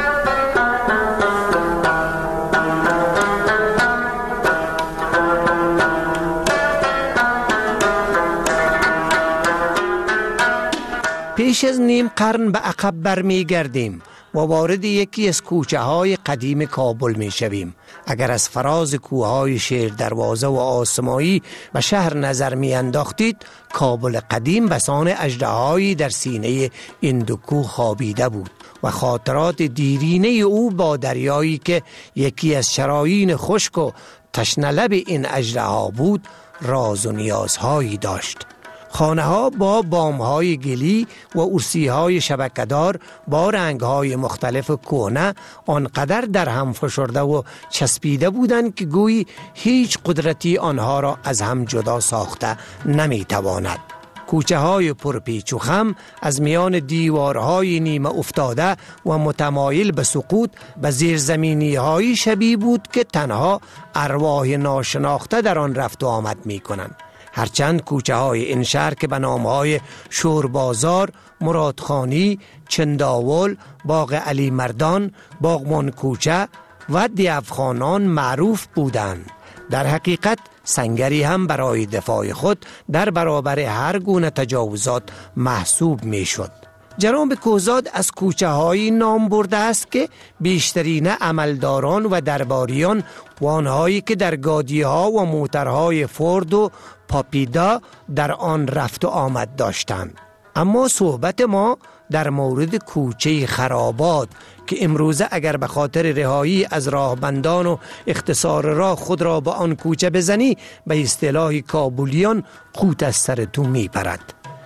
پیش از نیم قرن به عقب برمی گردیم و وارد یکی از کوچه های قدیم کابل می شویم. اگر از فراز کوههای شیر دروازه و آسمایی به شهر نظر می انداختید، کابل قدیم بسان اژدهایی در سینه این دو کوه خوابیده بود و خاطرات دیرینه او با دریایی که یکی از شرايين خشک و تشنه لب این اژدها بود راز و نیازهایی داشت. خانه ها با بام های گلی و ارسی های شبکه‌دار با رنگ های مختلف کهنه آنقدر در هم فشرده و چسبیده بودند که گویی هیچ قدرتی آنها را از هم جدا ساخته نمی تواند. کوچه های پرپیچ و خم از میان دیوارهای نیمه افتاده و متمایل به سقوط به زیرزمینی های شبیه بود که تنها ارواح ناشناخته در آن رفت و آمد می کنند. هرچند کوچه های این شهر که به نام های شوربازار، مرادخانی، چنداول، باغ علی مردان، باغمان کوچه و دیوخانان معروف بودند، در حقیقت سنگری هم برای دفاع خود در برابر هر گونه تجاوزات محسوب می شد. جناب کوزاد از کوچه هایی نام برده است که بیشترین عملداران و درباریان و آنهایی که در گادی ها و موترهای فورد و پاپیدا در آن رفت و آمد داشتند. اما صحبت ما در مورد کوچه خرابات که امروزه اگر به خاطر رهایی از راهبندان و اختصار راه خود را به آن کوچه بزنی به اصطلاح کابلیان قوت از سر تو می پرد.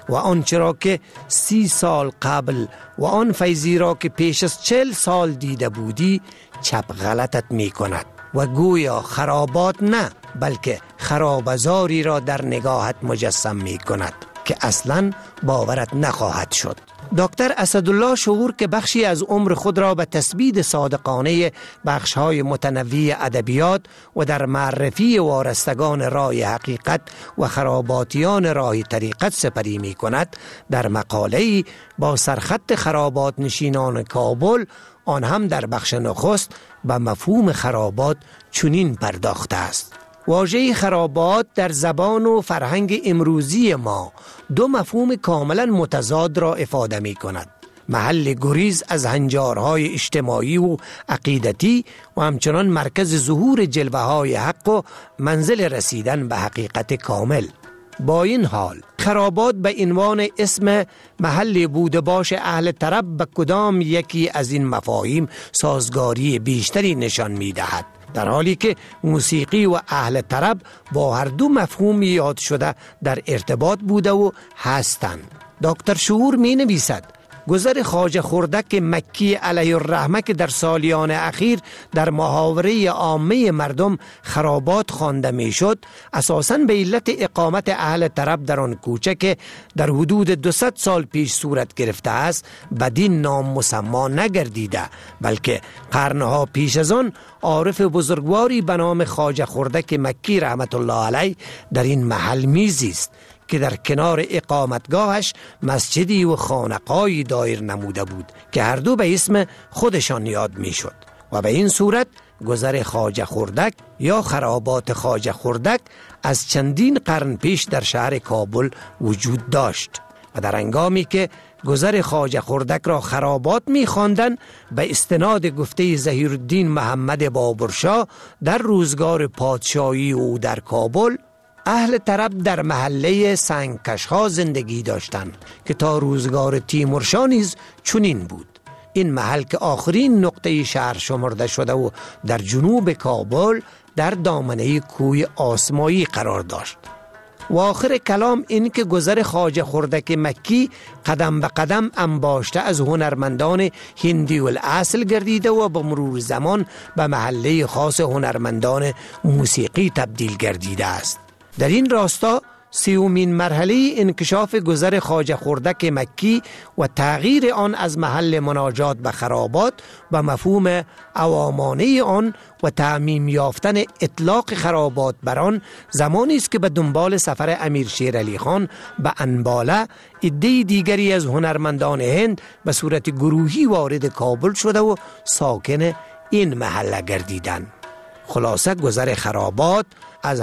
و آنچه را که 30 سال قبل و آن فیضی را که پیش از 40 سال دیده بودی چپ غلطت می کند و گویا خرابات نه بلکه خرابزاری را در نگاهت مجسم می کند که اصلاً باورت نخواهد شد. دکتر اسدالله شعور که بخشی از عمر خود را به تثبیت صادقانه بخش‌های متنوع ادبیات و در معرفی وارستگان راه حقیقت و خراباتیان راه طریقت سپری می کند، در مقاله‌ای با سرخط خرابات نشینان کابل، آن هم در بخش نخست، به مفهوم خرابات چنین پرداخته است: واژه خرابات در زبان و فرهنگ امروزی ما دو مفهوم کاملا متضاد را افاده می کند: محل گریز از هنجارهای اجتماعی و عقیدتی و همچنان مرکز ظهور جلوه های حق و منزل رسیدن به حقیقت کامل. با این حال خرابات به عنوان اسم محل بوده باش اهل طرب به کدام یکی از این مفاهیم سازگاری بیشتری نشان می دهد، در حالی که موسیقی و اهل طرب با هر دو مفهوم یاد شده در ارتباط بوده و هستند. دکتر شعور می نویسد: گذر خواجه خردک مکی علیه الرحمه که در سالیان اخیر در محاوره عامه مردم خرابات خوانده می شد، اساساً به علت اقامت اهل طرب در آن کوچه که در حدود 200 سال پیش صورت گرفته است بدین نام مسما نگردیده، بلکه قرنها پیش از آن عارف بزرگواری به نام خواجه خردک مکی رحمت الله علیه در این محل میزیست که در کنار اقامتگاهش مسجدی و خانقاهی دایر نموده بود که هر دو به اسم خودشان یاد می شد و به این صورت گذر خواجه خردک یا خرابات خواجه خردک از چندین قرن پیش در شهر کابل وجود داشت و در هنگامی که گذر خواجه خردک را خرابات می خواندند، به استناد گفته ظهیرالدین محمد بابرشاه در روزگار پادشاهی او در کابل، اهل طرب در محله سنگکشها زندگی داشتند که تا روزگار تیمورشاه نیز چنین بود. این محل که آخرین نقطه شهر شمرده شده و در جنوب کابل در دامنه کوه آسمایی قرار داشت. و آخر کلام این که گذر خواجه خردک مکی قدم به قدم انباشته از هنرمندان هندی الاصل گردیده و به مرور زمان به محله خاص هنرمندان موسیقی تبدیل گردیده است. در این راستا 30مین مرحله انکشاف گذر خواجه خردک مکی و تغییر آن از محل مناجات به خرابات به مفهوم عوامانه آن و تعمیم یافتن اطلاق خرابات بر آن زمانی است که به دنبال سفر امیر شیر علی خان به انباله عده دیگری از هنرمندان هند به صورت گروهی وارد کابل شده و ساکن این محله گردیدند. خلاصه گذر خرابات از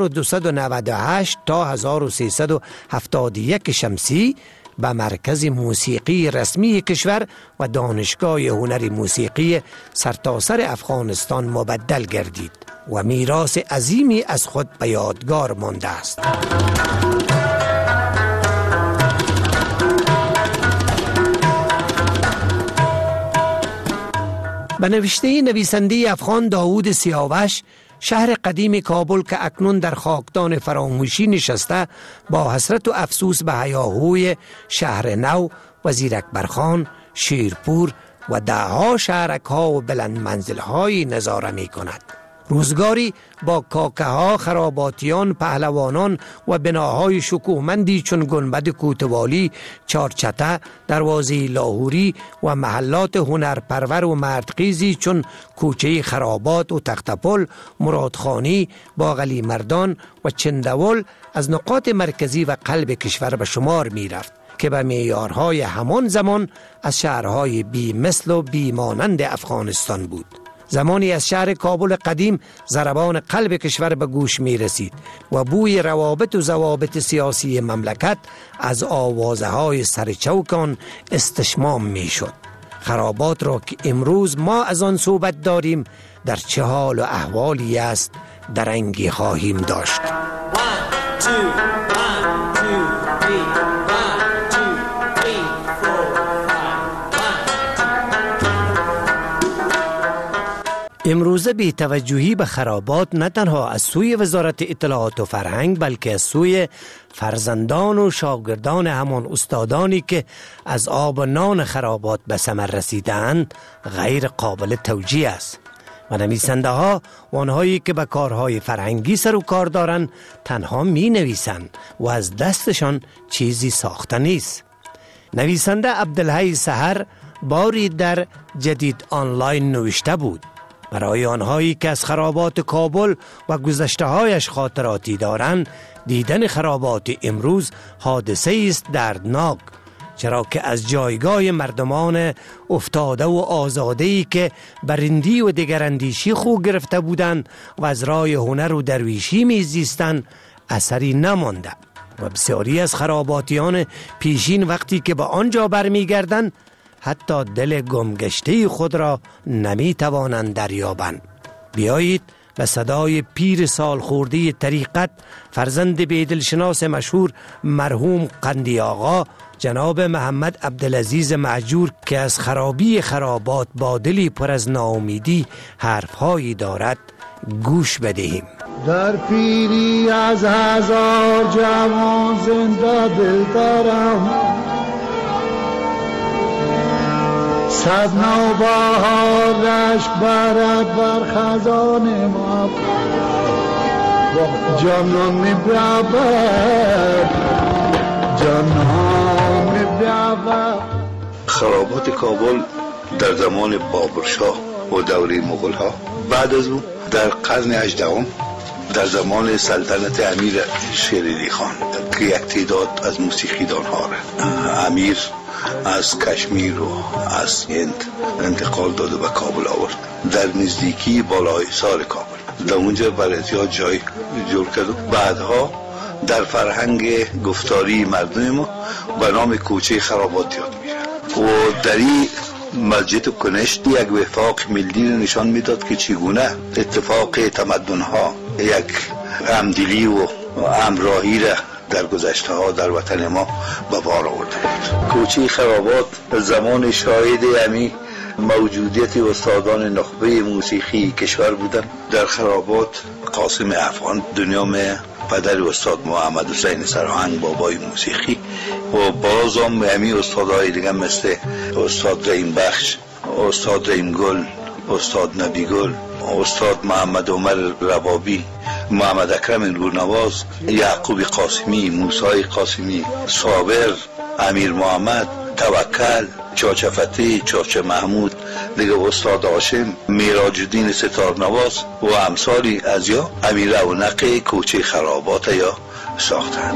1298 تا 1371 شمسی به مرکز موسیقی رسمی کشور و دانشگاه هنر موسیقی سرتاسر افغانستان مبدل گردید و میراث عظیمی از خود به یادگار مانده است. به نوشته نویسنده افغان داوود سیاوش، شهر قدیم کابل که اکنون در خاکدان فراموشی نشسته، با حسرت و افسوس به هیاهوی شهر نو و زیرکبرخان، شیرپور و دهها شهرک‌ها و بلند منزل‌های نظاره می کند. روزگاری با کاکه ها، خراباتیان، پهلوانان و بناهای شکوهمندی چون گنبد کوتوالی، چارچته، دروازه لاهوری و محلات هنرپرور و مردخیزی چون کوچه خرابات و تختپل، مرادخانی، باغلی مردان و چندول از نقاط مرکزی و قلب کشور به شمار می رفت که به معیارهای همان زمان از شهرهای بی مثل و بی مانند افغانستان بود. زمانی از شهر کابل قدیم ضربان قلب کشور به گوش می رسید و بوی روابط و ضوابط سیاسی مملکت از آوازه های سرچوکان استشمام می شد. خرابات را که امروز ما از آن صحبت داریم در چه حال و احوالی است درنگی خواهیم داشت. امروزه بی‌توجهی به خرابات نه تنها از سوی وزارت اطلاعات و فرهنگ بلکه از سوی فرزندان و شاگردان همان استادانی که از آب و نان خرابات به ثمر رسیدند غیر قابل توجیه است و نویسنده ها و آنهایی که به کارهای فرهنگی سر و کار دارند تنها می نویسند و از دستشان چیزی ساخته نیست. نویسنده عبدالحی سحر باری در جدید آنلاین نوشته بود: برای آنهایی که از خرابات کابل و گذشته‌هایش خاطراتی دارند، دیدن خرابات امروز حادثه است دردناک، چرا که از جایگاه مردمان افتاده و آزاده‌ای که برندی و دگراندیشی خو گرفته بودند و از راه هنر و درویشی میزیستند اثری نمانده و بسیاری از خراباتیان پیشین وقتی که به آنجا برمیگردند حتی دل گمگشته خود را نمی توانند دریابند. بیایید به صدای پیر سال خورده طریقت، فرزند بیدلشناس مشهور مرحوم قندی آقا جناب محمد عبدالعزیز مهجور که از خرابی خرابات با دلی پر از ناامیدی حرفهایی دارد گوش بدهیم. در پیری از هزار جوان زنده دل دارم، صد نوبهار رشک برد بر خزان ما، جانان می برود، جانان می برود. خرابات کابل در زمان بابرشاه و دوره مغول ها، بعد از اون در قرن 18 در زمان سلطنت امیر شیرعلی خان که یک تعداد از موسیقیدان ها امیر از کشمیر و از هند انتقال داده به کابل آورد، در نزدیکی بالای حصار کابل در اونجا برای احتیاط جای جور کرد. بعدها در فرهنگ گفتاری مردم ما به نام کوچه خرابات یاد میشه و در این مسجد کنشت یک وفاق ملی نشان میداد که چگونه اتفاق تمدن ها یک همدلی و همراهی را در گذشته ها در وطن ما به بار آورده بود. کوچه خرابات زمان شاهد امی موجودیت استادان نخبه موسیقی کشور بودن. در خرابات قاسم افغان دنیام پدر استاد محمد حسین سراهنگ بابای موسیقی و بازم امی استادهای دیگه مثل استاد رحیم بخش، استاد رحیم گل، استاد نبی گل، استاد محمد عمر ربابی، محمد اکرم نورنواز، یعقوب قاسمی، موسی قاسمی، صابر، امیر محمد، توکل، چاچه فتحی، چاچه محمود، دیگه استاد هاشم، میراج الدین ستارنواز و امثالی از یا امیر رونق کوچه خرابات یا ساختن.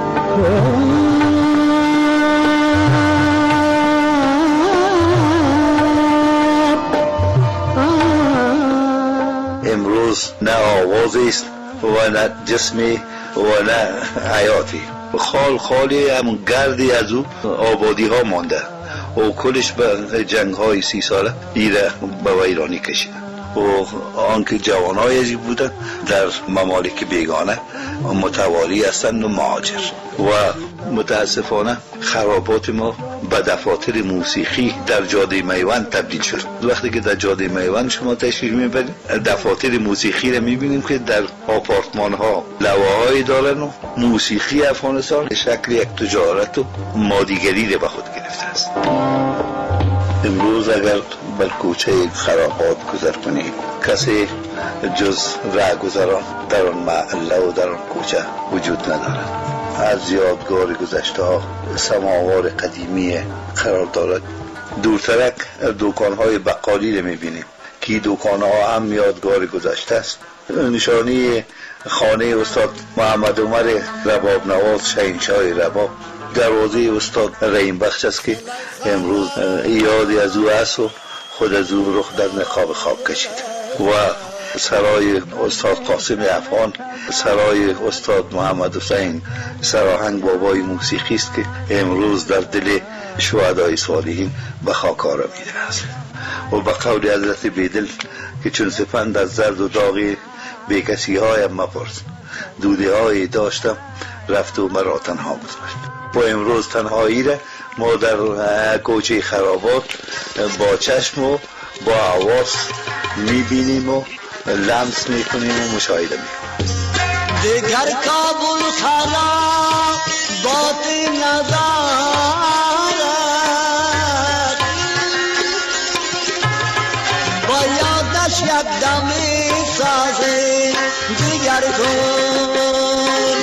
امروز نه آوازی است و نه جسمی و نه حیاتی، خالی همون گردی از او آبادی ها مانده و کلش به جنگ های 30 ساله ایره به ویرانی کشیدن و آنکه جوانای ازی بودن در ممالک بیگانه متواری هستند و مهاجر و متاسفانه خرابات ما به دفاتر موسیقی در جاده میوند تبدیل شد. وقتی که در جاده میوند شما تشریف میبرید دفاتر موسیقی را میبینیم که در آپارتمان ها لواهایی دارن و موسیقی افغانستان شکل یک تجارت و مادیگری را به خود گرفته است. امروز اگر بر کوچه خرابات گذر کنید کسی جز رهگذران در آن محله و در آن کوچه وجود ندارد. از یادگار گذشته ها سماوار قدیمی قرار دارد. دورترک دکانهای بقالی رو میبینیم که دکانها هم یادگار گذشته است. نشانی خانه استاد محمد عمر رباب نواز شهنشاه رباب، دروازه استاد رحیم بخش است که امروز یادی از او است و خود از او رخ در نقاب خواب کشید و سرای استاد قاسم افغان، سرای استاد محمد حسین سراهنگ بابای موسیقی است که امروز در دل شهدای صالحین به خاک آرامیده است و به قول حضرت بیدل که چون سپند از زرد و داغی به کسی هایم مپرس، دوده هایی داشتم رفت و مرا تنها گذاشت. با امروز تنهایی را ما در کوچه خرابات با چشم و با حواس میبینیم و لمس میکنیم و مشاهده میکنیم. دیگر کابل خراب باتی ندارد، با یادش یک دمی سازی دیگر کن.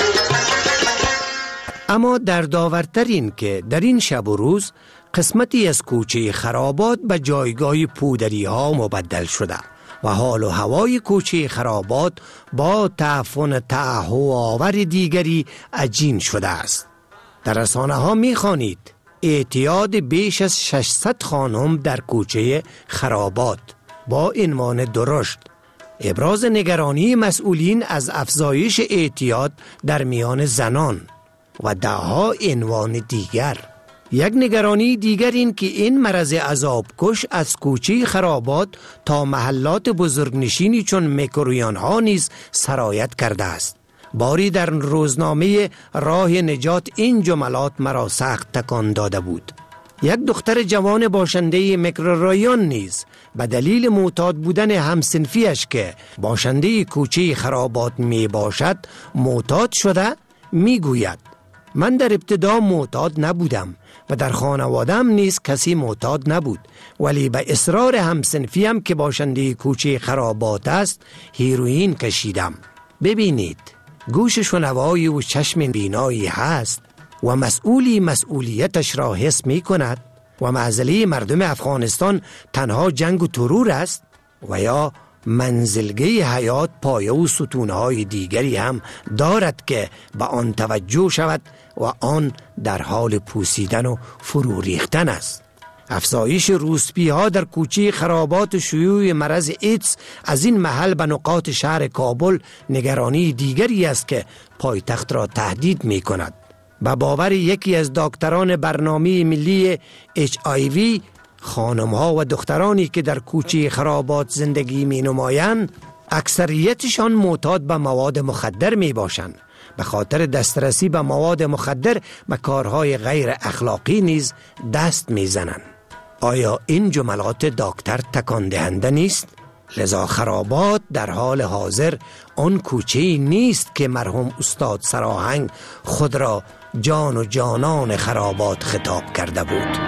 اما در داورتر این که در این شب و روز قسمتی از کوچه خرابات به جایگاه پودری ها مبدل شده و حال و هوای کوچه خرابات با تعفن تهوآور دیگری عجین شده است. در رسانه ها می خوانید اعتیاد بیش از 600 خانم در کوچه خرابات با عنوان درشت، ابراز نگرانی مسئولین از افزایش اعتیاد در میان زنان و دهها عنوان دیگر. یک نگرانی دیگر این که این مرض عذابکش از کوچه خرابات تا محلات بزرگنشینی چون مکرویان ها نیز سرایت کرده است. باری در روزنامه راه نجات این جملات مرا سخت تکان داده بود. یک دختر جوان باشنده مکرورایان نیز به دلیل معتاد بودن همسنفیش که باشنده کوچه خرابات می باشد معتاد شده می گوید من در ابتدا معتاد نبودم و در خانوادم نیز کسی معتاد نبود، ولی به اصرار همسنفیم که باشنده کوچه خرابات است هیروئین کشیدم. ببینید گوش شنوایی و چشم بینایی هست و مسئولی مسئولیتش را حس می کند و معضله مردم افغانستان تنها جنگ و ترور است و یا منزلگی حیات پایه و ستونهای دیگری هم دارد که به آن توجه شود و آن در حال پوسیدن و فرو ریختن است. افزایش روسپی ها در کوچه خرابات و شیوع مرض ایدز از این محل به نقاط شهر کابل نگرانی دیگری است که پایتخت را تهدید می کند. به باور یکی از دکتران برنامه ملی HIV خانم ها و دخترانی که در کوچه خرابات زندگی می نمایند اکثریتشان معتاد به مواد مخدر می باشند. به خاطر دسترسی به مواد مخدر به کارهای غیر اخلاقی نیز دست می زنند. آیا این جملات دکتر تکان دهنده نیست؟ لذا خرابات در حال حاضر آن کوچه‌ای نیست که مرحوم استاد سراهنگ خود را جان و جانان خرابات خطاب کرده بود.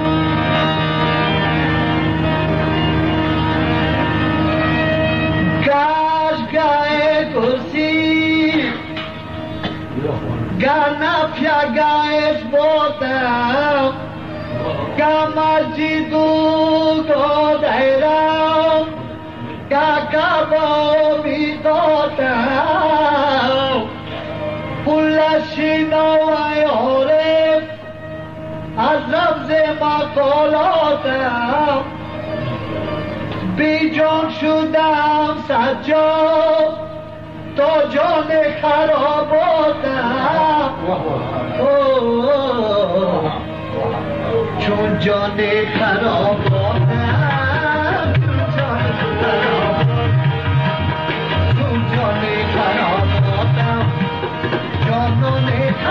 Gana piagais botam, kamajidu godairam, kakabo bidotam, pulashino ayolem, azramze makolotam, bijon shudam sajjad. تو جان خراباتم چون جان خراباتم چون جان خراباتم جانان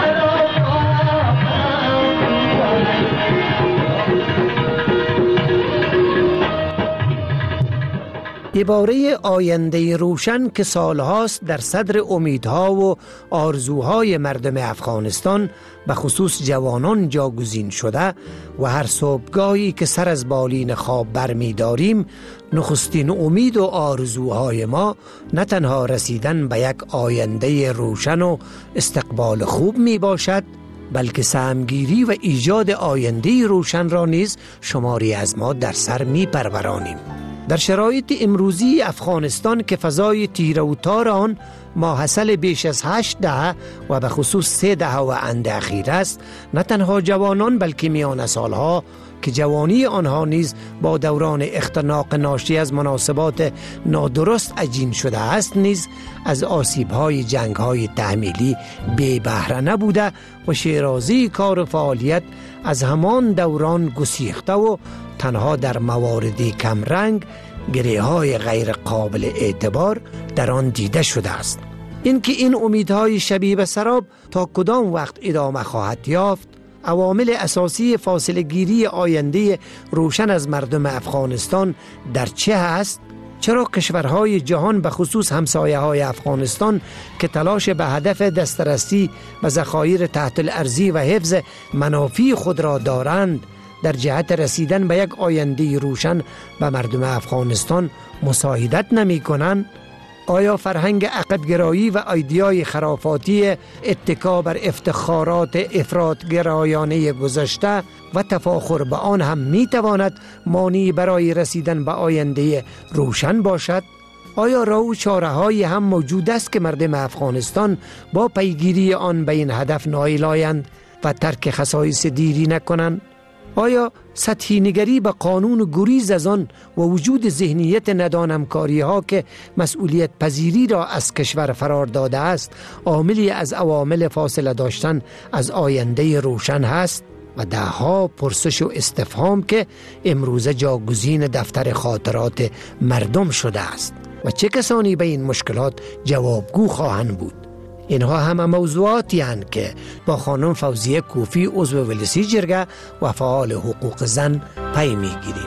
عباره آینده روشن که سالهاست در صدر امیدها و آرزوهای مردم افغانستان به خصوص جوانان جاگزین شده و هر صبحگاهی که سر از بالین خواب برمی داریم نخستین امید و آرزوهای ما نه تنها رسیدن به یک آینده روشن و استقبال خوب می باشد، بلکه سهمگیری و ایجاد آینده روشن را نیز شماری از ما در سر می پرورانیم. در شرایط امروزی افغانستان که فضای تیره و تار آن ماحصل بیش از 8 دهه و به خصوص 3 دهه و اند اخیر است، نه تنها جوانان بلکه میان سالها که جوانی آنها نیز با دوران اختناق ناشی از مناسبات نادرست عجین شده است نیز از آسیب‌های جنگ‌های تحمیلی بی بهره نبوده و شیرازی کار و فعالیت از همان دوران گسیخته و تنها در مواردی کمرنگ گره‌های غیر قابل اعتبار در آن دیده شده است. اینکه این امیدهای شبیه به سراب تا کدام وقت ادامه خواهد یافت، عوامل اساسی فاصله گیری آینده روشن از مردم افغانستان در چه هست؟ چرا کشورهای جهان به خصوص همسایه‌های افغانستان که تلاش به هدف دسترسی به ذخایر تحت الارضی و حفظ منافع خود را دارند، در جهت رسیدن به یک آینده روشن به مردم افغانستان مساعدت نمی کنند؟ آیا فرهنگ عقب‌گرایی و ایده‌های خرافاتی اتکا بر افتخارات افراط‌گرایانه گذشته و تفاخر به آن هم می تواند مانعی برای رسیدن به آینده روشن باشد؟ آیا راه و چاره‌هایی هم موجود است که مردم افغانستان با پیگیری آن به این هدف نائل آیند و ترک خصایص دیری نکنند؟ آیا سطحی نگری به قانون و گریز از آن و وجود ذهنیت ندانمکاری ها که مسئولیت پذیری را از کشور فرار داده است عاملی از عوامل فاصله داشتن از آینده روشن هست؟ و دهها پرسش و استفهام که امروزه جاگزین دفتر خاطرات مردم شده است و چه کسانی به این مشکلات جوابگو خواهند بود؟ اینها همه موضوعاتی هستند که با خانم فوزیه کوفی عضو ولسی جرگه و فعال حقوق زن پی میگیریم.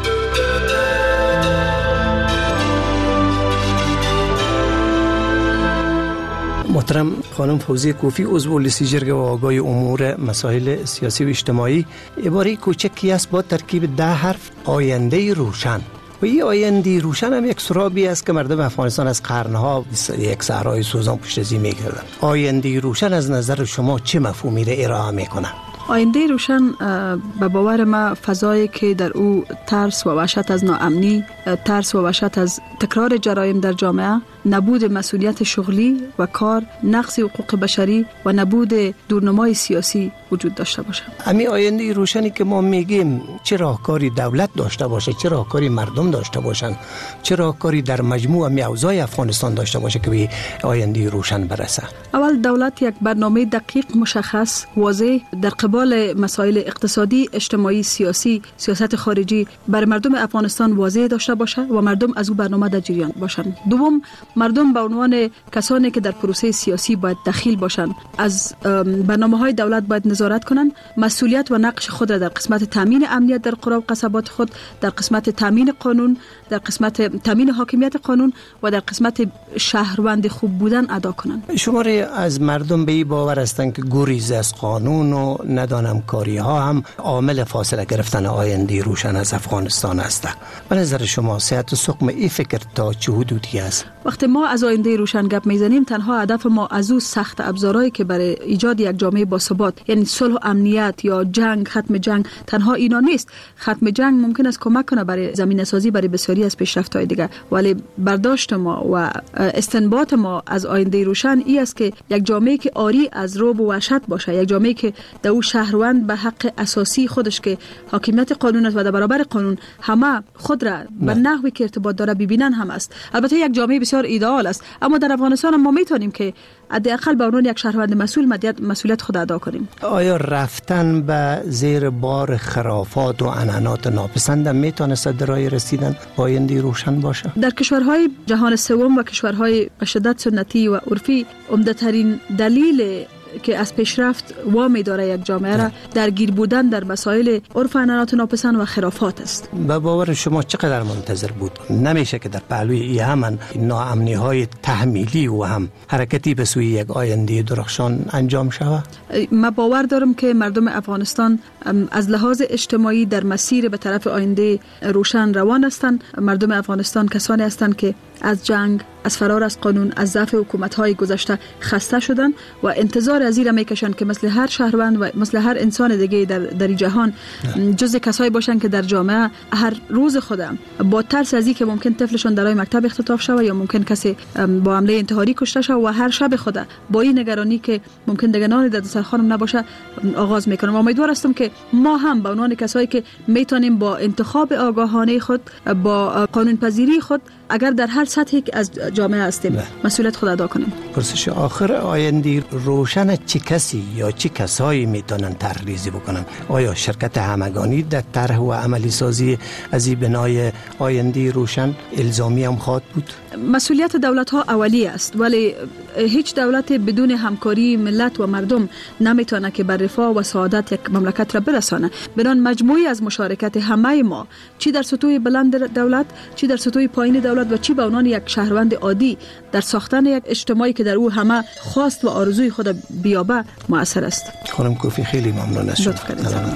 محترم خانم فوزیه کوفی عضو ولسی جرگه و آگاه امور مسائل سیاسی و اجتماعی، عباره کوچکی است با ترکیب 10 حرف: آینده روشن. و این آینده روشن هم یک سرابی است که مردم افغانستان از قرنها یک صحرای سوزان پشت ازی می‌گردند. آینده روشن از نظر شما چه مفهومی را ارائه می‌کنه؟ آینده روشن به باور ما فضایی که در او ترس و وحشت از ناامنی، ترس و وحشت از تکرار جرایم در جامعه، نبود مسئولیت شغلی و کار، نقض حقوق بشری و نبود دورنمای سیاسی وجود داشته باشه. همین آینده روشنی که ما میگیم چه راهکاری دولت داشته باشه، چه راهکاری مردم داشته باشن، چه راهکاری در مجموع اوضاع افغانستان داشته باشه که به آینده روشن برسه؟ اول دولت یک برنامه دقیق، مشخص، واضح در قبال مسائل اقتصادی، اجتماعی، سیاسی، سیاست خارجی برای مردم افغانستان واضح داشته باشه و مردم از او برنامه در جریان باشند. دوم، مردم به عنوان کسانی که در پروسه سیاسی باید دخیل باشند از برنامه‌های دولت باید نظارت کنند، مسئولیت و نقش خود را در قسمت تامین امنیت در قرى و قصبات خود، در قسمت تامین قانون، در قسمت تامین حاکمیت قانون و در قسمت شهروند خوب بودن ادا کنند. شماری از مردم به این باور هستند که گریز از قانون و ندانمکاری ها هم عامل فاصله گرفتن آینده روشن از افغانستان است. به نظر شما صحت و سقم این فکر تا چه حدودی است؟ وقتی ما از آینده روشن گپ میزنیم، تنها هدف ما از او سخت ابزارهایی که برای ایجاد یک جامعه با ثبات، یعنی صلح و امنیت یا جنگ، ختم جنگ، تنها اینا نیست. ختم جنگ ممکن است کمک کنه برای زمینه سازی برای بسیاری از پیشرفت‌های دیگه، ولی برداشت ما و استنباط ما از آینده روشن این است که یک جامعه که عاری از رعب و وحشت باشه، یک جامعه که در او شهروند به حق اساسی خودش که حاکمیت قانون است و در برابر قانون همه خود را به نحوی که ارتباط داره ببینن هم است. البته یک جامعه بسیار ایدئال است، اما در افغانستان ما میتونیم که حداقل به عنوان یک شهروند مسئولیت خود ادا کنیم. آیا رفتن به زیر بار خرافات و عنعنات ناپسند میتونست درای رسیدن آینده روشن باشه؟ در کشورهای جهان سوم و کشورهای به شدت سنتی و عرفی عمده‌ترین دلیل که از پیشرفت وامی داره یک جامعه را درگیر بودن در مسائل عرف عنعنات ناپسند و خرافات است. به باور شما چقدر منتظر بود؟ نمیشه که در پهلوی همان ناامنی های تحمیلی و هم حرکتی به سوی یک آینده درخشان انجام شود؟ من باور دارم که مردم افغانستان از لحاظ اجتماعی در مسیر به طرف آینده روشن روان هستند. مردم افغانستان کسانی هستند که از جنگ، از فرار از قانون، از ضعف حکومت‌های گذشته خسته شدن و انتظار از این را میکشند که مثل هر شهروند و مثل هر انسان دیگه در جهان جزء کسایی باشند که در جامعه هر روز خودم با ترس از اینکه ممکن طفلشون در مکتب اختطاف شود یا ممکن کسی با حمله انتحاری کشته شود و هر شب خود با این نگرانی که ممکن دیگه نان در دسترخوانم نباشه آغاز میکنم. امیدوار هستم که ما هم به عنوان کسایی که میتونیم با انتخاب آگاهانه خود، با قانون پذیری خود، اگر در هر هر سطحی که از جامعه هستیم مسئولیت خود ادا کنیم. پرسش آخر آینده روشن چه کسی یا چه کسایی میتونن طرح‌ریزی بکنن؟ آیا شرکت همگانی در طرح و عملی سازی از این بنای آینده روشن الزامی هم خواهد بود؟ مسئولیت دولت ها اولی است، ولی هیچ دولت بدون همکاری ملت و مردم نمیتونه که بر رفاه و سعادت یک مملکت را برسانه. بنان مجموعی از مشارکت همه ما، چی در سطوح بلند دولت، چی در سطوح پایین دولت و چی به عنوان یک شهروند عادی در ساختن یک اجتماعی که در او همه خواست و آرزوی خود بیابه مؤثر است. خانم کوفی خیلی ممنون از شما.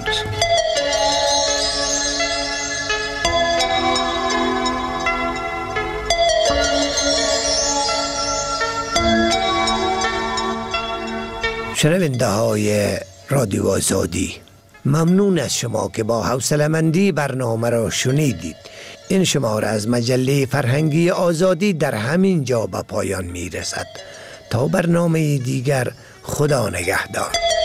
شنونده های رادیو آزادی، ممنون از شما که با حوصله‌مندی برنامه را شنیدید. این شماره از مجله فرهنگی آزادی در همین جا به پایان می رسد. تا برنامه دیگر، خدا نگهدار.